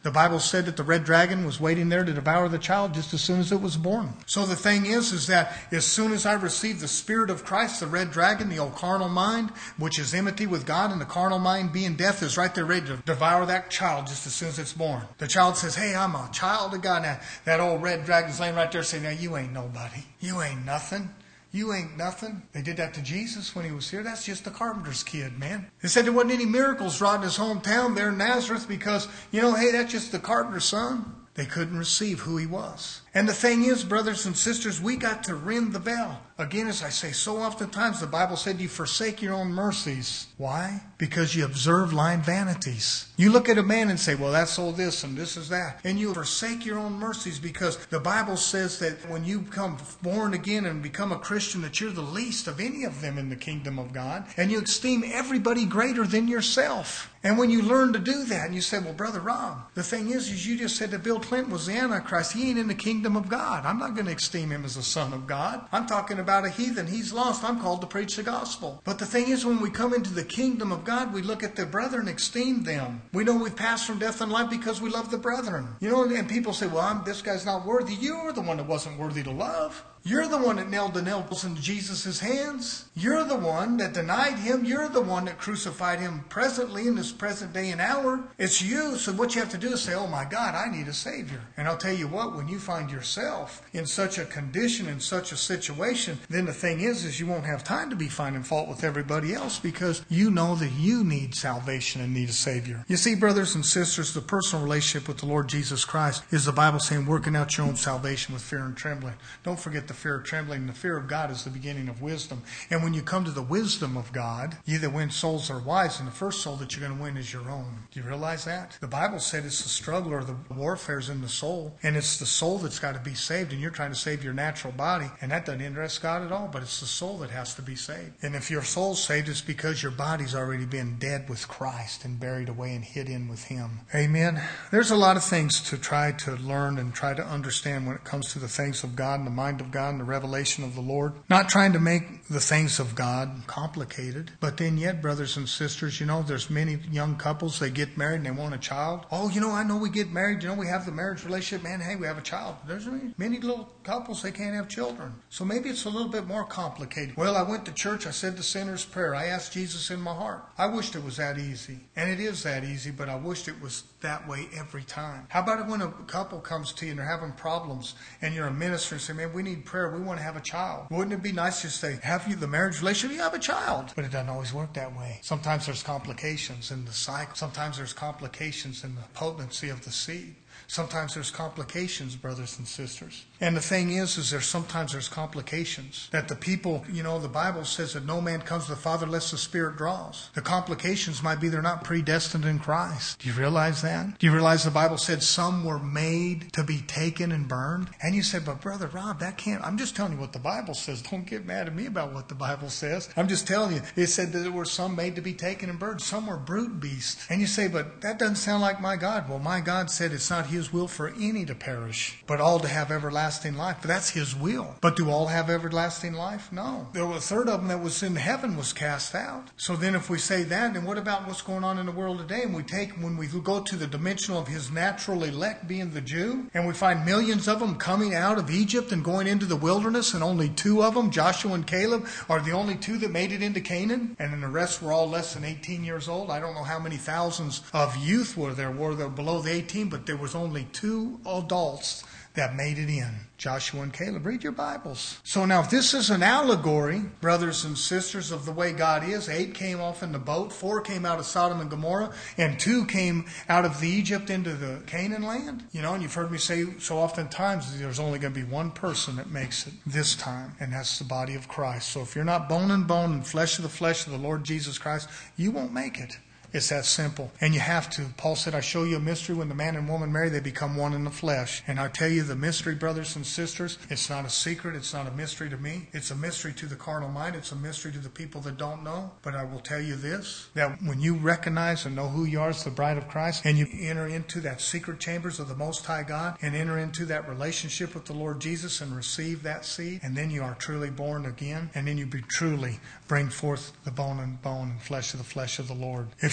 The Bible said that the red dragon was waiting there to devour the child just as soon as it was born. So the thing is, is that as soon as I receive the Spirit of Christ, the red dragon, the old carnal mind, which is enmity with God, and the carnal mind being death, is right there ready to devour that child just as soon as it's born. The child says, hey, I'm a child of God. Now, that old red dragon's laying right there saying, now, you ain't nobody. You ain't nothing. You ain't nothing. They did that to Jesus when he was here. That's just the carpenter's kid, man. They said there wasn't any miracles wrought in his hometown there in Nazareth because, you know, hey, that's just the carpenter's son. They couldn't receive who he was. And the thing is, brothers and sisters, we got to ring the bell. Again, as I say, so oftentimes the Bible said you forsake your own mercies. Why? Because you observe lying vanities. You look at a man and say, well, that's all this and this is that. And you forsake your own mercies because the Bible says that when you become born again and become a Christian, that you're the least of any of them in the kingdom of God. And you esteem everybody greater than yourself. And when you learn to do that, and you say, well, Brother Rob, the thing is, is you just said that Bill Clinton was the Antichrist. He ain't in the kingdom of God. I'm not going to esteem him as a son of God. I'm talking about a heathen. He's lost. I'm called to preach the gospel. But the thing is, when we come into the kingdom of God, we look at the brethren, esteem them. We know we've passed from death and life because we love the brethren. You know, and people say, well, I'm, this guy's not worthy. You're the one that wasn't worthy to love. You're the one that nailed the nails into Jesus' hands. You're the one that denied him. You're the one that crucified him presently in this present day and hour. It's you. So what you have to do is say, oh my God, I need a Savior. And I'll tell you what, when you find yourself in such a condition, in such a situation, then the thing is, is you won't have time to be finding fault with everybody else because you know that you need salvation and need a Savior. You see, brothers and sisters, the personal relationship with the Lord Jesus Christ is the Bible saying working out your own salvation with fear and trembling. Don't forget the fear of trembling. The fear of God is the beginning of wisdom. And when you come to the wisdom of God, you either win souls or wives, and the first soul that you're going to win is your own. Do you realize that? The Bible said it's the struggle or the warfare is in the soul, and it's the soul that's got to be saved, and you're trying to save your natural body, and that doesn't interest God at all, but it's the soul that has to be saved. And if your soul's saved, it's because your body's already been dead with Christ and buried away and hid in with him. Amen. There's a lot of things to try to learn and try to understand when it comes to the things of God and the mind of God and the revelation of the Lord. Not trying to make the things of God complicated, but then yet, brothers and sisters, you know, there's many young couples, they get married and they want a child. Oh, you know, I know we get married, you know, we have the marriage relationship, man, hey, we have a child. There's many, many little couples, they can't have children. So maybe it's a little bit more complicated. Well, I went to church, I said the sinner's prayer, I asked Jesus in my heart. I wished it was that easy. And it is that easy, but I wished it was that way every time. How about when a couple comes to you and they're having problems and you're a minister and say, man, we need prayer, we want to have a child. Wouldn't it be nice to say, have you the marriage relationship, you have a child? But it doesn't always work that way. Sometimes there's complications in the cycle. Sometimes there's complications in the potency of the seed. Sometimes there's complications, brothers and sisters. And the thing is, is there's sometimes there's complications that the people, you know, the Bible says that no man comes to the Father unless the Spirit draws. The complications might be they're not predestined in Christ. Do you realize that? Do you realize the Bible said some were made to be taken and burned? And you said, but Brother Rob, that can't, I'm just telling you what the Bible says. Don't get mad at me about what the Bible says. I'm just telling you. It said that there were some made to be taken and burned. Some were brute beasts. And you say, but that doesn't sound like my God. Well, my God said it's not his will for any to perish, but all to have everlasting life. But that's his will. But do all have everlasting life? No. There was a third of them that was in heaven was cast out. So then if we say that, then what about what's going on in the world today? And we take, when we go to the dimension of his natural elect being the Jew, and we find millions of them coming out of Egypt and going into the wilderness, and only two of them, Joshua and Caleb, are the only two that made it into Canaan, and then the rest were all less than eighteen years old. I don't know how many thousands of youth were there, were there below the eighteen, but there was only two adults that made it in. Joshua and Caleb. Read your Bibles. So now if this is an allegory, brothers and sisters, of the way God is, eight came off in the boat, four came out of Sodom and Gomorrah, and two came out of the Egypt into the Canaan land. You know, and you've heard me say so oftentimes there's only going to be one person that makes it this time, and that's the body of Christ. So if you're not bone and bone and flesh of the flesh of the Lord Jesus Christ, you won't make it. It's that simple. And you have to. Paul said, I show you a mystery. When the man and woman marry, they become one in the flesh. And I tell you the mystery, brothers and sisters, it's not a secret. It's not a mystery to me. It's a mystery to the carnal mind. It's a mystery to the people that don't know. But I will tell you this, that when you recognize and know who you are as the bride of Christ, and you enter into that secret chambers of the Most High God, and enter into that relationship with the Lord Jesus and receive that seed, and then you are truly born again, and then you be truly bring forth the bone and bone and flesh of the flesh of the Lord. If you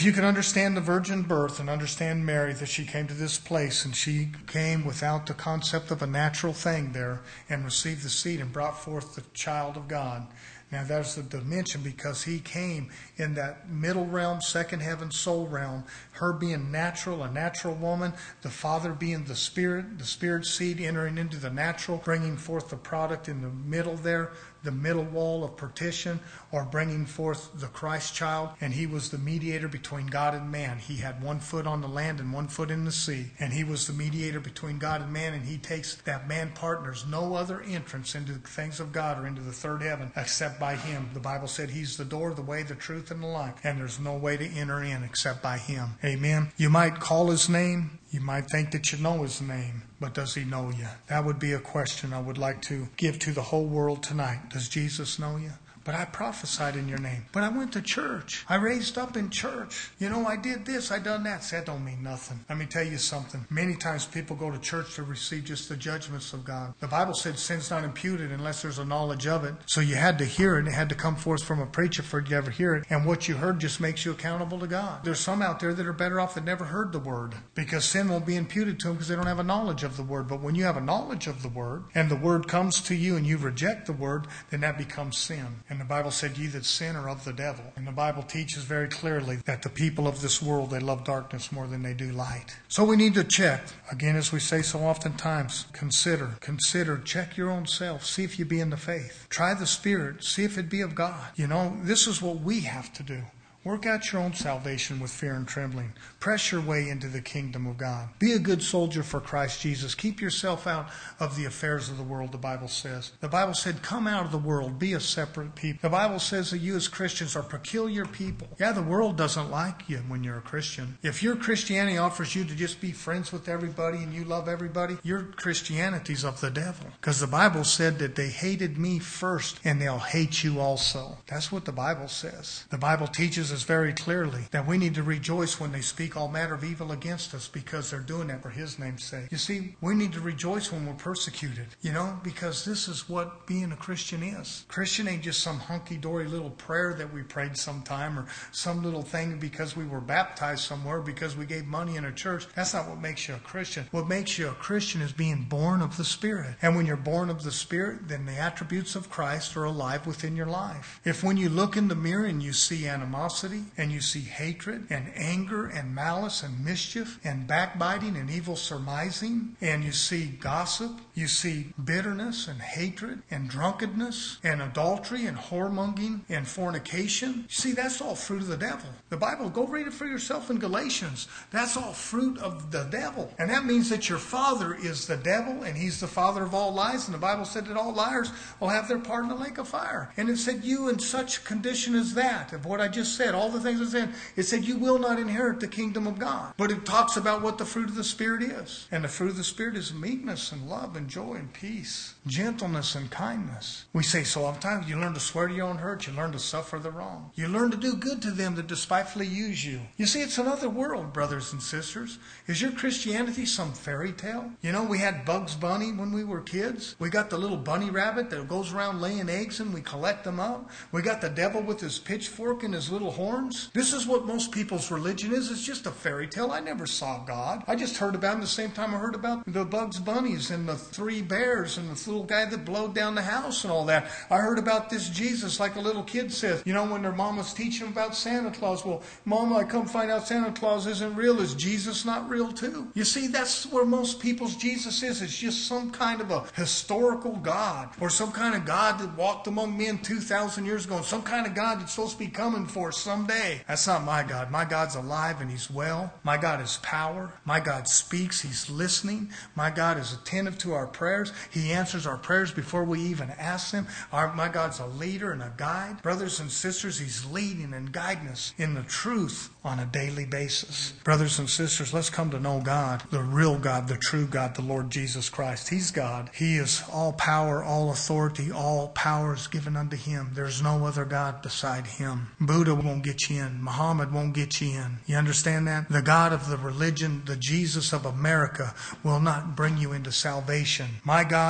you can understand the virgin birth and understand Mary, that she came to this place and she came without the concept of a natural thing there and received the seed and brought forth the child of God. Now there's the dimension, because he came in that middle realm, second heaven, soul realm, her being natural, a natural woman, the Father being the Spirit, the Spirit seed entering into the natural, bringing forth the product in the middle there, the middle wall of partition, or bringing forth the Christ child. And he was the mediator between God and man. He had one foot on the land and one foot in the sea. And he was the mediator between God and man, and he takes that man part. There's no other entrance into the things of God or into the third heaven except by him. The Bible said he's the door, the way, the truth, and the life. And there's no way to enter in except by him. Amen. You might call his name. You might think that you know his name, but does he know you? That would be a question I would like to give to the whole world tonight. Does Jesus know you? But I prophesied in your name. But I went to church. I raised up in church. You know, I did this, I done that. So that don't mean nothing. Let me tell you something. Many times people go to church to receive just the judgments of God. The Bible said sin's not imputed unless there's a knowledge of it. So you had to hear it. It had to come forth from a preacher for you to ever hear it. And what you heard just makes you accountable to God. There's some out there that are better off that never heard the word, because sin won't be imputed to them because they don't have a knowledge of the word. But when you have a knowledge of the word and the word comes to you and you reject the word, then that becomes sin. And the Bible said, ye that sin are of the devil. And the Bible teaches very clearly that the people of this world, they love darkness more than they do light. So we need to check. Again, as we say so oftentimes, consider, consider, check your own self. See if you be in the faith. Try the Spirit. See if it be of God. You know, this is what we have to do. Work out your own salvation with fear and trembling. Press your way into the kingdom of God. Be a good soldier for Christ Jesus. Keep yourself out of the affairs of the world, the Bible says. The Bible said, come out of the world. Be a separate people. The Bible says that you as Christians are peculiar people. Yeah, the world doesn't like you when you're a Christian. If your Christianity offers you to just be friends with everybody and you love everybody, your Christianity's of the devil. Because the Bible said that they hated me first and they'll hate you also. That's what the Bible says. The Bible teaches us very clearly that we need to rejoice when they speak all manner of evil against us, because they're doing that for his name's sake. You see, we need to rejoice when we're persecuted, you know, because this is what being a Christian is. Christian ain't just some hunky-dory little prayer that we prayed sometime, or some little thing because we were baptized somewhere, because we gave money in a church. That's not what makes you a Christian. What makes you a Christian is being born of the Spirit. And when you're born of the Spirit, then the attributes of Christ are alive within your life. If when you look in the mirror and you see animosity, and you see hatred and anger and malice and mischief and backbiting and evil surmising, and you see gossip, you see bitterness and hatred and drunkenness and adultery and whoremongering and fornication, you see, that's all fruit of the devil. The Bible, go read it for yourself in Galatians. That's all fruit of the devil. And that means that your father is the devil, and he's the father of all lies. And the Bible said that all liars will have their part in the lake of fire. And it said you in such condition as that, of what I just said, all the things it said, it said you will not inherit the kingdom of God. But it talks about what the fruit of the Spirit is. And the fruit of the Spirit is meekness and love and joy and peace, gentleness and kindness. We say so oftentimes, you learn to swear to your own hurt, you learn to suffer the wrong. You learn to do good to them that despitefully use you. You see, it's another world, brothers and sisters. Is your Christianity some fairy tale? You know, we had Bugs Bunny when we were kids. We got the little bunny rabbit that goes around laying eggs and we collect them up. We got the devil with his pitchfork and his little horns. This is what most people's religion is. It's just a fairy tale. I never saw God. I just heard about him the same time I heard about the Bugs Bunnies and the three bears and the little guy that blowed down the house and all that. I heard about this Jesus like a little kid says. You know, when their mom was teaching about Santa Claus. Well, Mama, I come find out Santa Claus isn't real. Is Jesus not real too? You see, that's where most people's Jesus is. It's just some kind of a historical God, or some kind of God that walked among men two thousand years ago, and some kind of God that's supposed to be coming for us someday. That's not my God. My God's alive and he's well. My God is power. My God speaks. He's listening. My God is attentive to our prayers. He answers our prayers before we even ask them. Our, my God's a leader and a guide. Brothers and sisters, he's leading and guiding us in the truth on a daily basis. Brothers and sisters, let's come to know God, the real God, the true God, the Lord Jesus Christ. He's God. He is all power, all authority, all power is given unto him. There's no other God beside him. Buddha won't get you in. Muhammad won't get you in. You understand that? The God of the religion, the Jesus of America, will not bring you into salvation. My God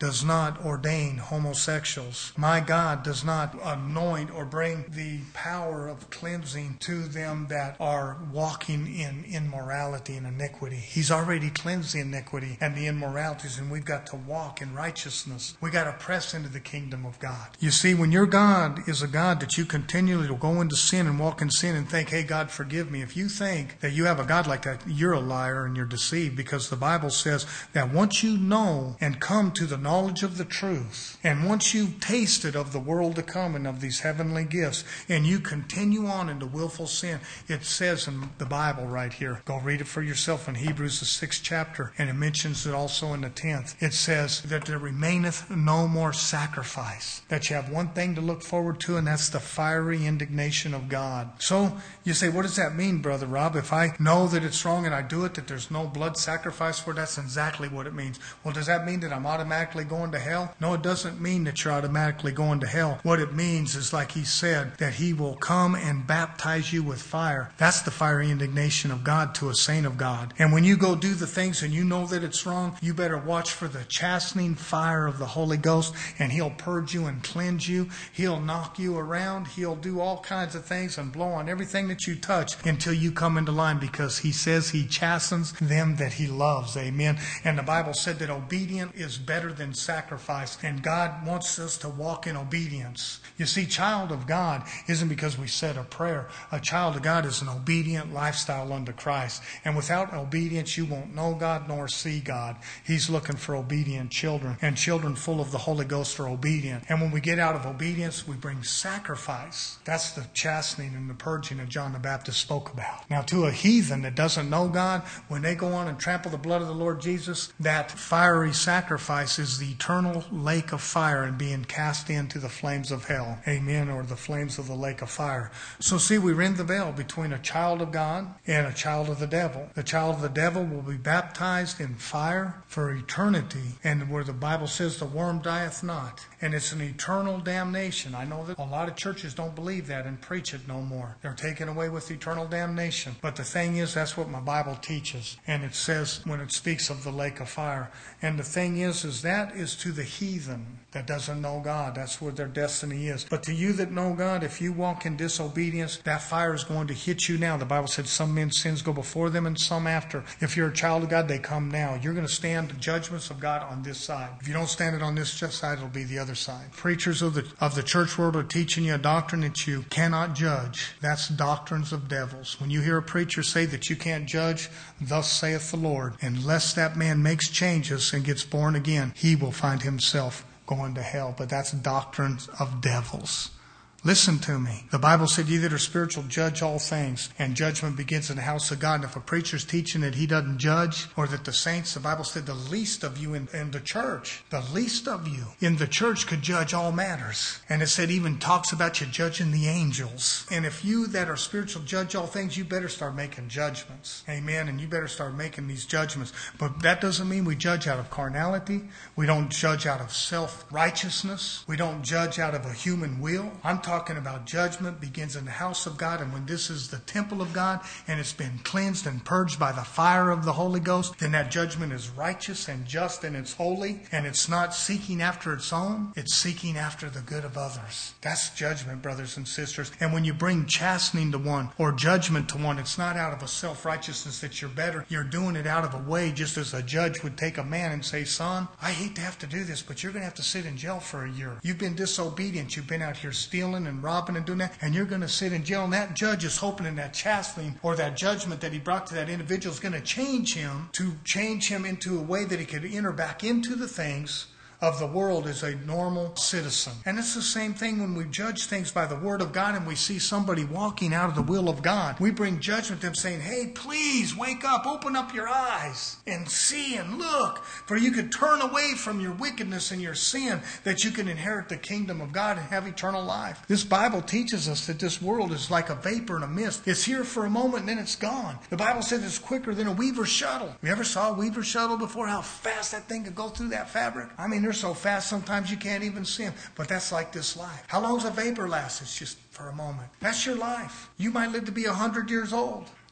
does not ordain homosexuals. My God does not anoint or bring the power of cleansing to them that are walking in immorality and iniquity. He's already cleansed the iniquity and the immoralities, and we've got to walk in righteousness. We've got to press into the kingdom of God. You see, when your God is a God that you continually will go into sin and walk in sin and think, hey, God, forgive me. If you think that you have a God like that, you're a liar and you're deceived, because the Bible says that once you know and come to the knowledge of the truth, and once you've tasted of the world to come and of these heavenly gifts, and you continue on into willful sin, it says in the Bible right here, go read it for yourself in Hebrews, the sixth chapter, and it mentions it also in the tenth. It says that there remaineth no more sacrifice, that you have one thing to look forward to, and that's the fiery indignation of God. So you say, what does that mean, Brother Rob? If I know that it's wrong and I do it, that there's no blood sacrifice for it? That's exactly what it means. Well, does that mean that I'm automatically going to hell? No, it doesn't mean that you're automatically going to hell. What it means is, like he said, that he will come and baptize you with fire. That's the fiery indignation of God to a saint of God. And when you go do the things and you know that it's wrong, you better watch for the chastening fire of the Holy Ghost, and he'll purge you and cleanse you. He'll knock you around. He'll do all kinds of things and blow on everything that you touch until you come into line, because he says he chastens them that he loves. Amen. And the Bible said that obedience is better than sacrifice, and God wants us to walk in obedience. You see, child of God isn't because we said a prayer. A child of God is an obedient lifestyle unto Christ. And without obedience, you won't know God nor see God. He's looking for obedient children, and children full of the Holy Ghost are obedient. And when we get out of obedience, we bring sacrifice. That's the chastening and the purging that John the Baptist spoke about. Now, to a heathen that doesn't know God, when they go on and trample the blood of the Lord Jesus, that fiery sacrifice is the eternal lake of fire and being cast into the flames of hell. Amen. Or the flames of the lake of fire. So see, we rend the veil between a child of God and a child of the devil. The child of the devil will be baptized in fire for eternity, and where the Bible says the worm dieth not. And it's an eternal damnation. I know that a lot of churches don't believe that and preach it no more. They're taken away with eternal damnation. But the thing is, that's what my Bible teaches. And it says when it speaks of the lake of fire. And the thing is, is that is to the heathen that doesn't know God. That's where their destiny is. But to you that know God, if you walk in disobedience, that fire is going to hit you now. The Bible said some men's sins go before them and some after. If you're a child of God, they come now. You're going to stand the judgments of God on this side. If you don't stand it on this side, it'll be the other side. Preachers of the of the church world are teaching you a doctrine that you cannot judge. That's doctrines of devils. When you hear a preacher say that you can't judge, thus saith the Lord, unless that man makes changes and gets born again, he will find himself going to hell. But that's doctrines of devils. Listen to me. The Bible said, ye that are spiritual judge all things, and judgment begins in the house of God. And if a preacher's teaching that he doesn't judge, or that the saints, the Bible said the least of you in, in the church, the least of you in the church could judge all matters. And it said even talks about you judging the angels. And if you that are spiritual judge all things, you better start making judgments. Amen. And you better start making these judgments. But that doesn't mean we judge out of carnality. We don't judge out of self-righteousness. We don't judge out of a human will. I'm talking talking about judgment begins in the house of God, and when this is the temple of God and it's been cleansed and purged by the fire of the Holy Ghost, then that judgment is righteous and just and it's holy, and it's not seeking after its own, it's seeking after the good of others. That's judgment, brothers and sisters. And when you bring chastening to one or judgment to one, it's not out of a self-righteousness that you're better. You're doing it out of a way, just as a judge would take a man and say, son, I hate to have to do this, but you're going to have to sit in jail for a year. You've been disobedient. You've been out here stealing and robbing and doing that, and you're going to sit in jail. And that judge is hoping in that chastening or that judgment that he brought to that individual is going to change him, to change him into a way that he could enter back into the things of the world as a normal citizen. And it's the same thing when we judge things by the Word of God and we see somebody walking out of the will of God. We bring judgment to them saying, hey, please wake up, open up your eyes and see and look, for you could turn away from your wickedness and your sin, that you can inherit the kingdom of God and have eternal life. This Bible teaches us that this world is like a vapor and a mist. It's here for a moment and then it's gone. The Bible says it's quicker than a weaver's shuttle. You ever saw a weaver's shuttle before? How fast that thing could go through that fabric? I mean, there's so fast sometimes you can't even see them. But that's like this life. How long does a vapor last? It's just for a moment. That's your life. You might live to be a hundred years old.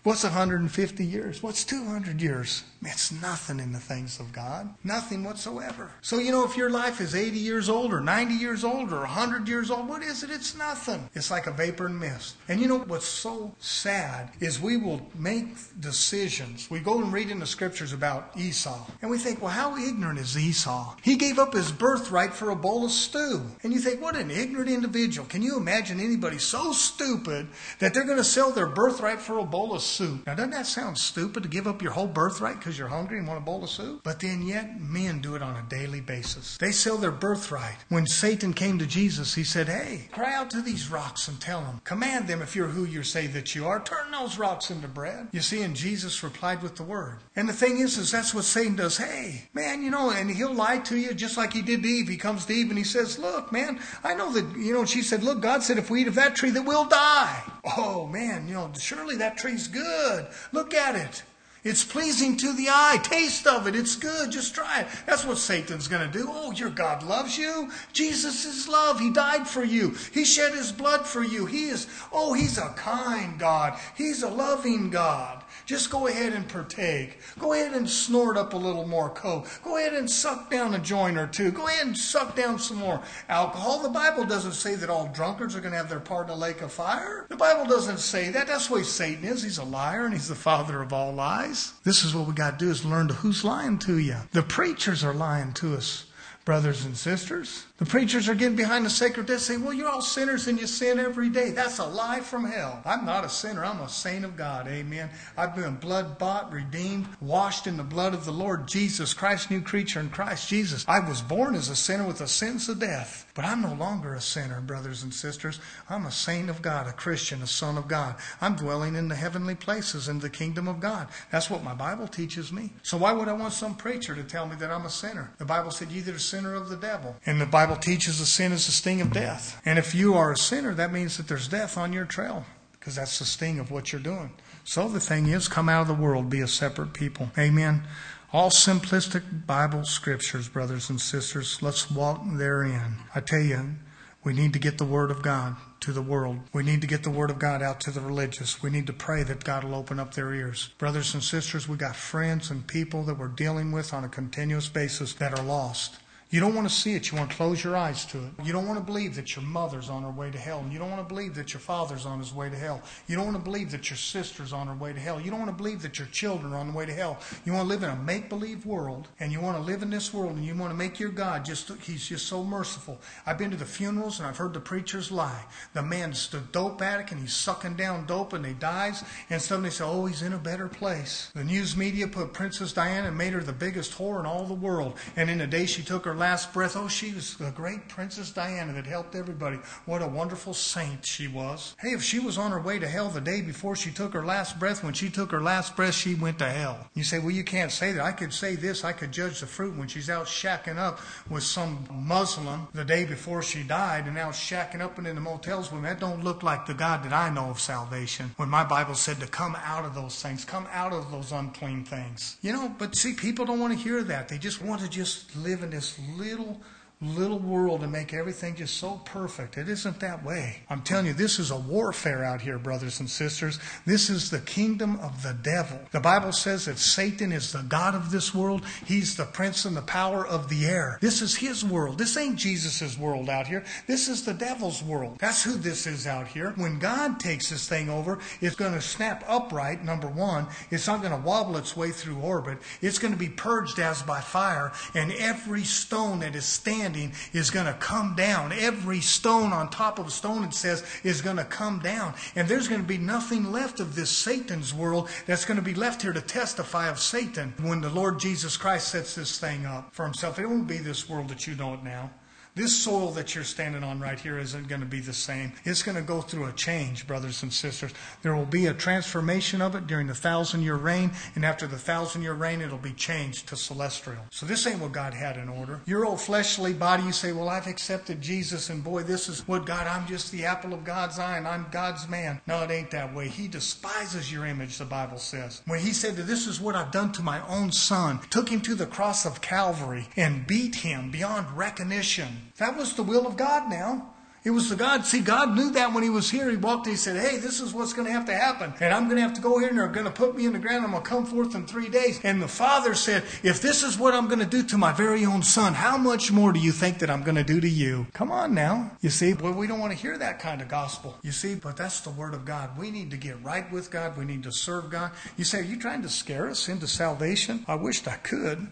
What's one hundred fifty years? What's two hundred years? It's nothing in the things of God. Nothing whatsoever. So, you know, if your life is eighty years old or ninety years old or one hundred years old, what is it? It's nothing. It's like a vapor and mist. And you know what's so sad is we will make decisions. We go and read in the scriptures about Esau. And we think, well, how ignorant is Esau? He gave up his birthright for a bowl of stew. And you think, what an ignorant individual. Can you imagine anybody so stupid that they're going to sell their birthright for a bowl of soup? Now, doesn't that sound stupid to give up your whole birthright because you're hungry and want a bowl of soup? But then yet men do it on a daily basis. They sell their birthright. When Satan came to Jesus, he said, hey, cry out to these rocks and tell them, command them if you're who you say that you are, turn those rocks into bread. You see, and Jesus replied with the word. And the thing is, is that's what Satan does. Hey, man, you know, and he'll lie to you just like he did to Eve. He comes to Eve and he says, look, man, I know that, you know, and she said, look, God said if we eat of that tree that we'll die. Oh, man, you know, surely that tree's good. Look at it. It's pleasing to the eye. Taste of it. It's good. Just try it. That's what Satan's going to do. Oh, your God loves you. Jesus is love. He died for you. He shed his blood for you. He is, oh, he's a kind God. He's a loving God. Just go ahead and partake. Go ahead and snort up a little more Coke. Go ahead and suck down a joint or two. Go ahead and suck down some more alcohol. The Bible doesn't say that all drunkards are going to have their part in the lake of fire. The Bible doesn't say that. That's the way Satan is. He's a liar and he's the father of all lies. This is what we got to do is learn to who's lying to you. The preachers are lying to us, brothers and sisters. The preachers are getting behind the sacred desk saying, well, you're all sinners and you sin every day. That's a lie from hell. I'm not a sinner. I'm a saint of God. Amen. I've been blood bought, redeemed, washed in the blood of the Lord Jesus Christ, new creature in Christ Jesus. I was born as a sinner with a sentence of death. But I'm no longer a sinner, brothers and sisters. I'm a saint of God, a Christian, a son of God. I'm dwelling in the heavenly places in the kingdom of God. That's what my Bible teaches me. So why would I want some preacher to tell me that I'm a sinner? The Bible said you're either a sinner of the devil. And the Bible teaches a sin is the sting of death. And if you are a sinner, that means that there's death on your trail, because that's the sting of what you're doing. So the thing is, come out of the world, be a separate people. Amen. All simplistic Bible scriptures, brothers and sisters. Let's walk therein. I tell you, we need to get the Word of God to the world. We need to get the Word of God out to the religious. We need to pray that God will open up their ears. Brothers and sisters, we got friends and people that we're dealing with on a continuous basis that are lost. You don't want to see it. You want to close your eyes to it. You don't want to believe that your mother's on her way to hell. You don't want to believe that your father's on his way to hell. You don't want to believe that your sister's on her way to hell. You don't want to believe that your children are on the way to hell. You want to live in a make-believe world, and you want to live in this world, and you want to make your God just, he's just so merciful. I've been to the funerals, and I've heard the preachers lie. The man's the dope addict, and he's sucking down dope, and he dies, and suddenly they say, oh, he's in a better place. The news media put Princess Diana and made her the biggest whore in all the world, and in a day she took her last breath. Oh, she was the great Princess Diana that helped everybody. What a wonderful saint she was. Hey, if she was on her way to hell the day before she took her last breath, when she took her last breath, she went to hell. You say, well, you can't say that. I could say this. I could judge the fruit when she's out shacking up with some Muslim the day before she died and out shacking up and in the motels with them. That don't look like the God that I know of salvation. When my Bible said to come out of those things, come out of those unclean things. You know, but see, people don't want to hear that. They just want to just live in this little little world and make everything just so perfect. It isn't that way. I'm telling you, this is a warfare out here, brothers and sisters. This is the kingdom of the devil. The Bible says that Satan is the god of this world. He's the prince and the power of the air. This is his world. This ain't Jesus' world out here. This is the devil's world. That's who this is out here. When God takes this thing over, it's going to snap upright, number one. It's not going to wobble its way through orbit. It's going to be purged as by fire, and every stone that is standing is going to come down. Every stone on top of a stone, it says, is going to come down. And there's going to be nothing left of this Satan's world that's going to be left here to testify of Satan when the Lord Jesus Christ sets this thing up for himself. It won't be this world that you know it now. This soil that you're standing on right here isn't going to be the same. It's going to go through a change, brothers and sisters. There will be a transformation of it during the thousand-year reign, and after the thousand-year reign, it'll be changed to celestial. So this ain't what God had in order. Your old fleshly body, you say, well, I've accepted Jesus, and boy, this is what God, I'm just the apple of God's eye, and I'm God's man. No, it ain't that way. He despises your image, the Bible says. When he said that this is what I've done to my own son, took him to the cross of Calvary and beat him beyond recognition. That was the will of God now. It was the God. See, God knew that when he was here. He walked and he said, hey, this is what's going to have to happen. And I'm going to have to go here and they're going to put me in the ground. I'm going to come forth in three days. And the Father said, if this is what I'm going to do to my very own son, how much more do you think that I'm going to do to you? Come on now. You see, well, we don't want to hear that kind of gospel. You see, but that's the Word of God. We need to get right with God. We need to serve God. You say, are you trying to scare us into salvation? I wished I could.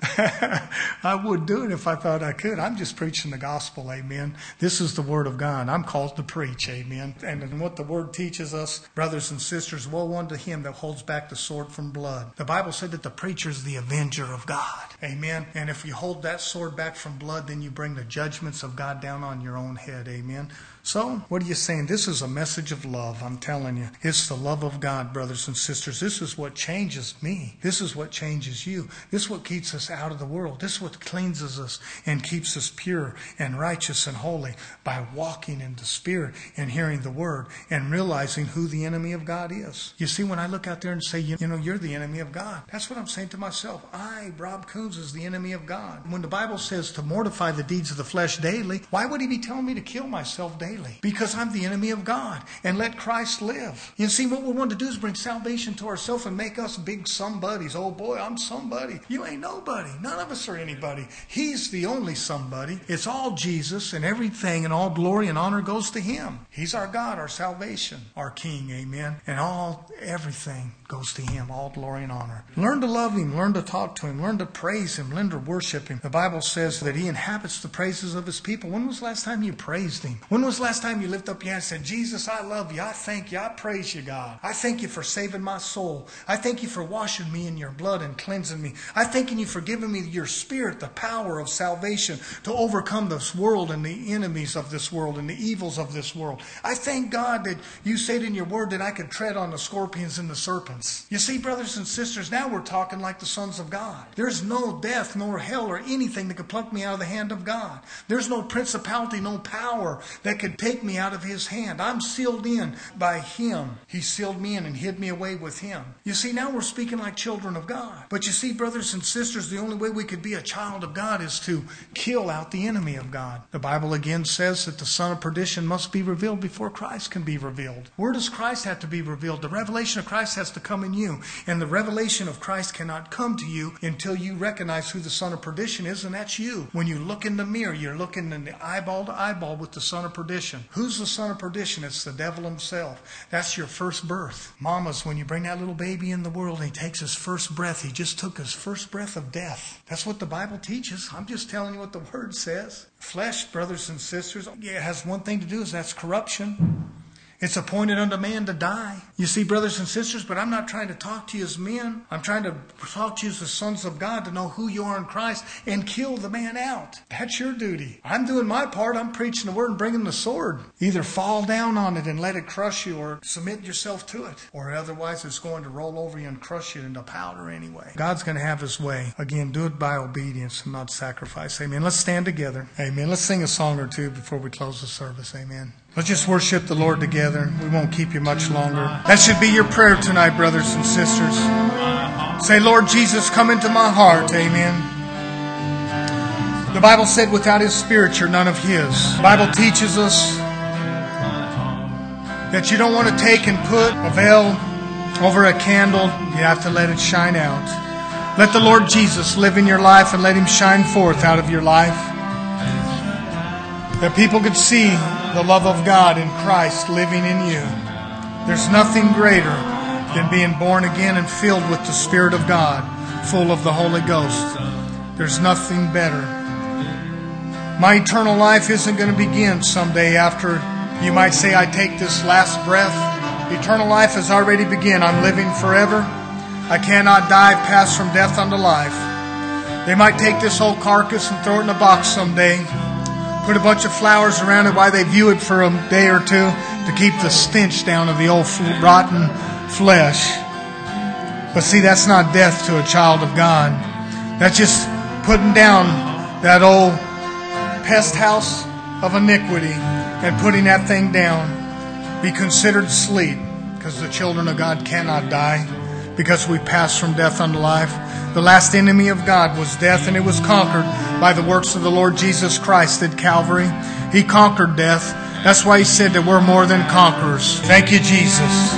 I would do it if I thought I could. I'm just preaching the gospel, amen. This is the Word of God. I'm called to preach, amen. And what the Word teaches us, brothers and sisters, woe unto him that holds back the sword from blood. The Bible said that the preacher is the avenger of God, amen. And if you hold that sword back from blood, then you bring the judgments of God down on your own head, amen. So, what are you saying? This is a message of love, I'm telling you. It's the love of God, brothers and sisters. This is what changes me. This is what changes you. This is what keeps us out of the world. This is what cleanses us and keeps us pure and righteous and holy by walking in the Spirit and hearing the Word and realizing who the enemy of God is. You see, when I look out there and say, you know, you're the enemy of God, that's what I'm saying to myself. I, Rob Coons, is the enemy of God. When the Bible says to mortify the deeds of the flesh daily, why would he be telling me to kill myself daily? Because I'm the enemy of God and let Christ live. You see, what we want to do is bring salvation to ourselves and make us big somebodies. Oh boy, I'm somebody. You ain't nobody. None of us are anybody. He's the only somebody. It's all Jesus, and everything and all glory and honor goes to him. He's our God, our salvation, our King, amen. And all, everything goes to him, all glory and honor. Learn to love him, learn to talk to him, learn to praise him, learn to worship him. The Bible says that he inhabits the praises of his people. When was the last time you praised him? When was the last time you lift up your hand and said, Jesus, I love you, I thank you, I praise you, God. I thank you for saving my soul. I thank you for washing me in your blood and cleansing me. I thank you for giving me your Spirit, the power of salvation to overcome this world and the enemies of this world and the evils of this world. I thank God that you said in your word that I could tread on the scorpions and the serpents. You see, brothers and sisters, now we're talking like the sons of God. There's no death nor hell or anything that could pluck me out of the hand of God. There's no principality, no power that could take me out of his hand. I'm sealed in by him. He sealed me in and hid me away with him. You see, now we're speaking like children of God. But you see, brothers and sisters, the only way we could be a child of God is to kill out the enemy of God. The Bible again says that the son of perdition must be revealed before Christ can be revealed. Where does Christ have to be revealed? The revelation of Christ has to come in you. And the revelation of Christ cannot come to you until you recognize who the son of perdition is, and that's you. When you look in the mirror, you're looking in the eyeball to eyeball with the son of perdition. Who's the son of perdition? It's the devil himself. That's your first birth. Mamas, when you bring that little baby in the world and he takes his first breath, he just took his first breath of death. That's what the Bible teaches. I'm just telling you what the Word says. Flesh, brothers and sisters, yeah, it has one thing to do, is that's corruption. It's appointed unto man to die. You see, brothers and sisters, but I'm not trying to talk to you as men. I'm trying to talk to you as the sons of God to know who you are in Christ and kill the man out. That's your duty. I'm doing my part. I'm preaching the word and bringing the sword. Either fall down on it and let it crush you, or submit yourself to it. Or otherwise it's going to roll over you and crush you into powder anyway. God's going to have his way. Again, do it by obedience and not sacrifice. Amen. Let's stand together. Amen. Let's sing a song or two before we close the service. Amen. Let's just worship the Lord together. We won't keep you much longer. That should be your prayer tonight, brothers and sisters. Say, Lord Jesus, come into my heart. Amen. The Bible said without His Spirit, you're none of His. The Bible teaches us that you don't want to take and put a veil over a candle. You have to let it shine out. Let the Lord Jesus live in your life and let Him shine forth out of your life. That people could see the love of God in Christ living in you. There's nothing greater than being born again and filled with the Spirit of God, full of the Holy Ghost. There's nothing better. My eternal life isn't going to begin someday after you might say, I take this last breath. Eternal life has already begun. I'm living forever. I cannot die, pass from death unto life. They might take this old carcass and throw it in a box someday. Put a bunch of flowers around it while they view it for a day or two to keep the stench down of the old rotten flesh. But see, that's not death to a child of God. That's just putting down that old pest house of iniquity and putting that thing down. Be considered sleep, because the children of God cannot die, because we pass from death unto life. The last enemy of God was death, and it was conquered by the works of the Lord Jesus Christ at Calvary. He conquered death. That's why He said that we're more than conquerors. Thank you, Jesus.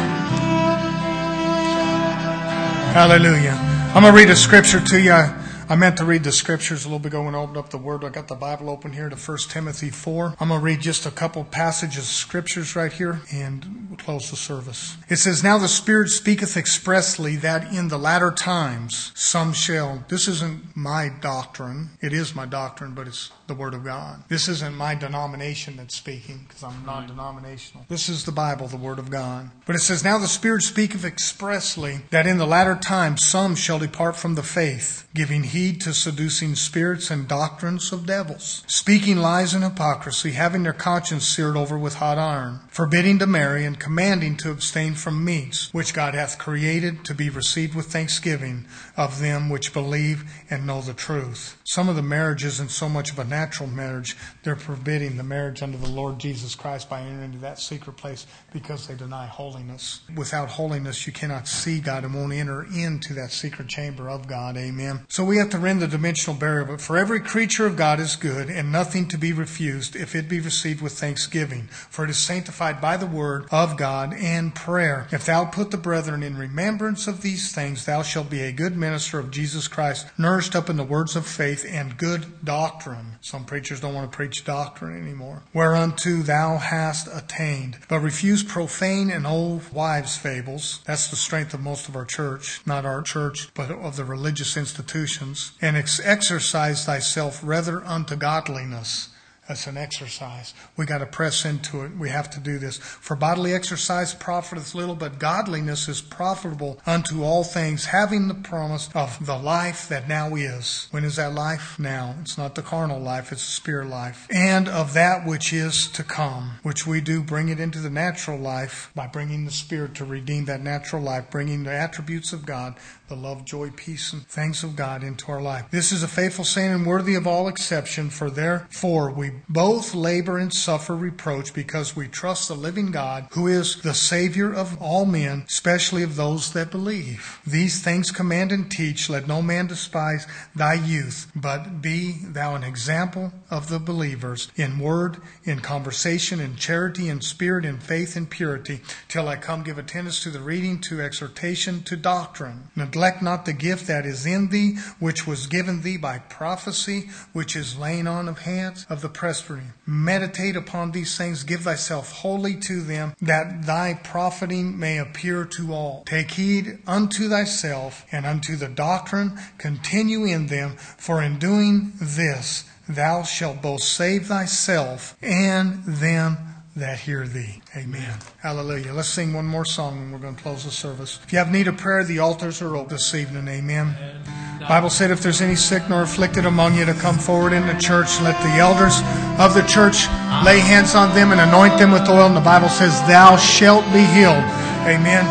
Hallelujah. I'm going to read a scripture to you. I, I meant to read the scriptures a little bit ago when I opened up the Word. I got the Bible open here to First Timothy four. I'm going to read just a couple passages of scriptures right here and we'll close the service. It says, Now the Spirit speaketh expressly that in the latter times some shall. This isn't my doctrine. It is my doctrine, but it's the Word of God. This isn't my denomination that's speaking, because I'm non-denominational. This is the Bible, the Word of God. But it says, Now the Spirit speaketh expressly that in the latter times some shall depart from the faith, giving heed to seducing spirits and doctrines of devils, speaking lies and hypocrisy, having their conscience seared over with hot iron, forbidding to marry, and commanding to abstain from meats, which God hath created to be received with thanksgiving of them which believe and know the truth. Some of the marriage isn't so much of a natural marriage. They're forbidding the marriage unto the Lord Jesus Christ by entering into that secret place because they deny holiness. Without holiness, you cannot see God and won't enter into that secret chamber of God. Amen. So we have to rend the dimensional barrier. But for every creature of God is good, and nothing to be refused if it be received with thanksgiving. For it is sanctified by the word of God and prayer. If thou put the brethren in remembrance of these things, thou shalt be a good minister of Jesus Christ, nourished up in the words of faith and good doctrine. Some preachers don't want to preach doctrine anymore. Whereunto thou hast attained. But refuse profane and old wives' fables. That's the strength of most of our church. Not our church, but of the religious institutions. And ex- exercise thyself rather unto godliness. That's an exercise. We got to press into it. We have to do this. For bodily exercise profiteth little, but godliness is profitable unto all things, having the promise of the life that now is. When is that life? Now. It's not the carnal life, it's the spirit life. And of that which is to come, which we do bring it into the natural life by bringing the Spirit to redeem that natural life, bringing the attributes of God, the love, joy, peace, and things of God into our life. This is a faithful saying and worthy of all exception, for therefore we both labor and suffer reproach because we trust the living God, who is the Savior of all men, especially of those that believe. These things command and teach. Let no man despise thy youth, but be thou an example of the believers in word, in conversation, in charity, in spirit, in faith, in purity. Till I come, give attendance to the reading, to exhortation, to doctrine. Neglect not the gift that is in thee, which was given thee by prophecy, which is laying on of hands of the presbytery. Meditate upon these things, give thyself wholly to them, that thy profiting may appear to all. Take heed unto thyself and unto the doctrine, continue in them, for in doing this thou shalt both save thyself and them that hear thee. Amen. Hallelujah. Let's sing one more song and we're going to close the service. If you have need of prayer, the altars are open this evening. Amen. The Bible said if there's any sick nor afflicted among you to come forward in the church, let the elders of the church lay hands on them and anoint them with oil. And the Bible says, thou shalt be healed. Amen.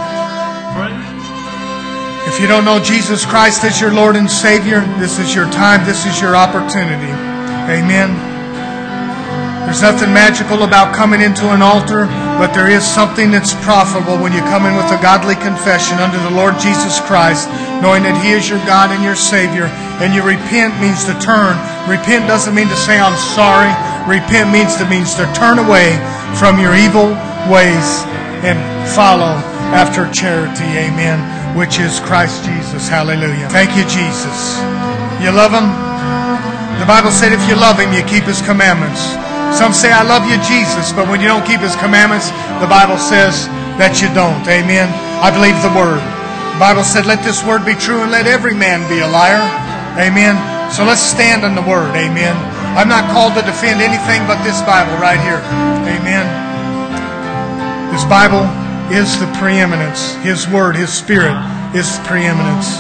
If you don't know Jesus Christ as your Lord and Savior, this is your time. This is your opportunity. Amen. There's nothing magical about coming into an altar, but there is something that's profitable when you come in with a godly confession unto the Lord Jesus Christ, knowing that He is your God and your Savior. And you repent means to turn. Repent doesn't mean to say, I'm sorry. Repent means to means to turn away from your evil ways and follow after charity. Amen. Which is Christ Jesus. Hallelujah. Thank you, Jesus. You love Him? The Bible said if you love Him, you keep His commandments. Some say, I love you, Jesus, but when you don't keep His commandments, the Bible says that you don't. Amen. I believe the Word. The Bible said, let this Word be true and let every man be a liar. Amen. So let's stand on the Word. Amen. I'm not called to defend anything but this Bible right here. Amen. This Bible is the preeminence. His Word, His Spirit is preeminence.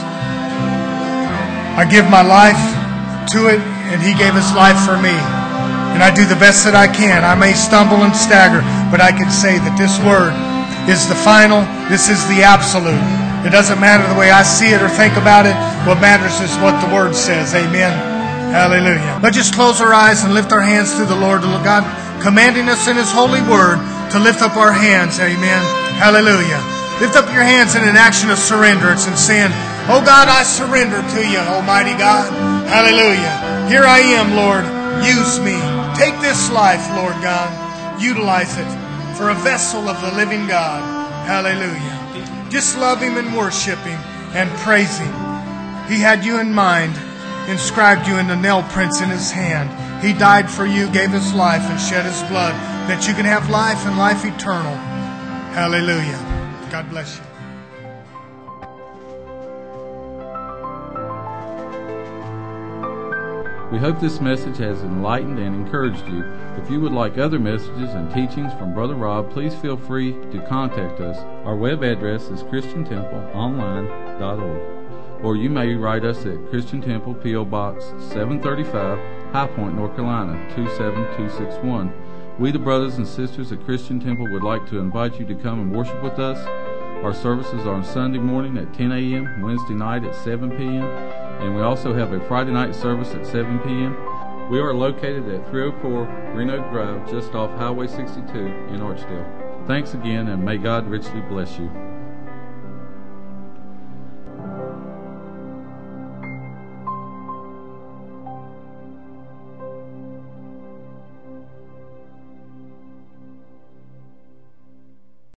I give my life to it, and He gave His life for me. And I do the best that I can. I may stumble and stagger, but I can say that this Word is the final. This is the absolute. It doesn't matter the way I see it or think about it. What matters is what the Word says. Amen. Hallelujah. Let's just close our eyes and lift our hands to the Lord. God commanding us in His holy Word to lift up our hands. Amen. Hallelujah. Lift up your hands in an action of surrenderance and saying, oh God, I surrender to you, Almighty God. Hallelujah. Here I am, Lord. Use me. Take this life, Lord God. utilize it for a vessel of the living God. Hallelujah. Just love Him and worship Him and praise Him. He had you in mind, inscribed you in the nail prints in His hand. He died for you, gave His life, and shed His blood that you can have life and life eternal. Hallelujah. God bless you. We hope this message has enlightened and encouraged you. If you would like other messages and teachings from Brother Rob, please feel free to contact us. Our web address is christian temple online dot org. Or you may write us at Christian Temple, P O Box seven thirty-five, High Point, North Carolina, two seven two six one. We, the brothers and sisters at Christian Temple, would like to invite you to come and worship with us. Our services are on Sunday morning at ten a.m., Wednesday night at seven p.m., and we also have a Friday night service at seven p.m. We are located at three oh four Green Oak Drive, just off Highway sixty-two in Archdale. Thanks again, and may God richly bless you.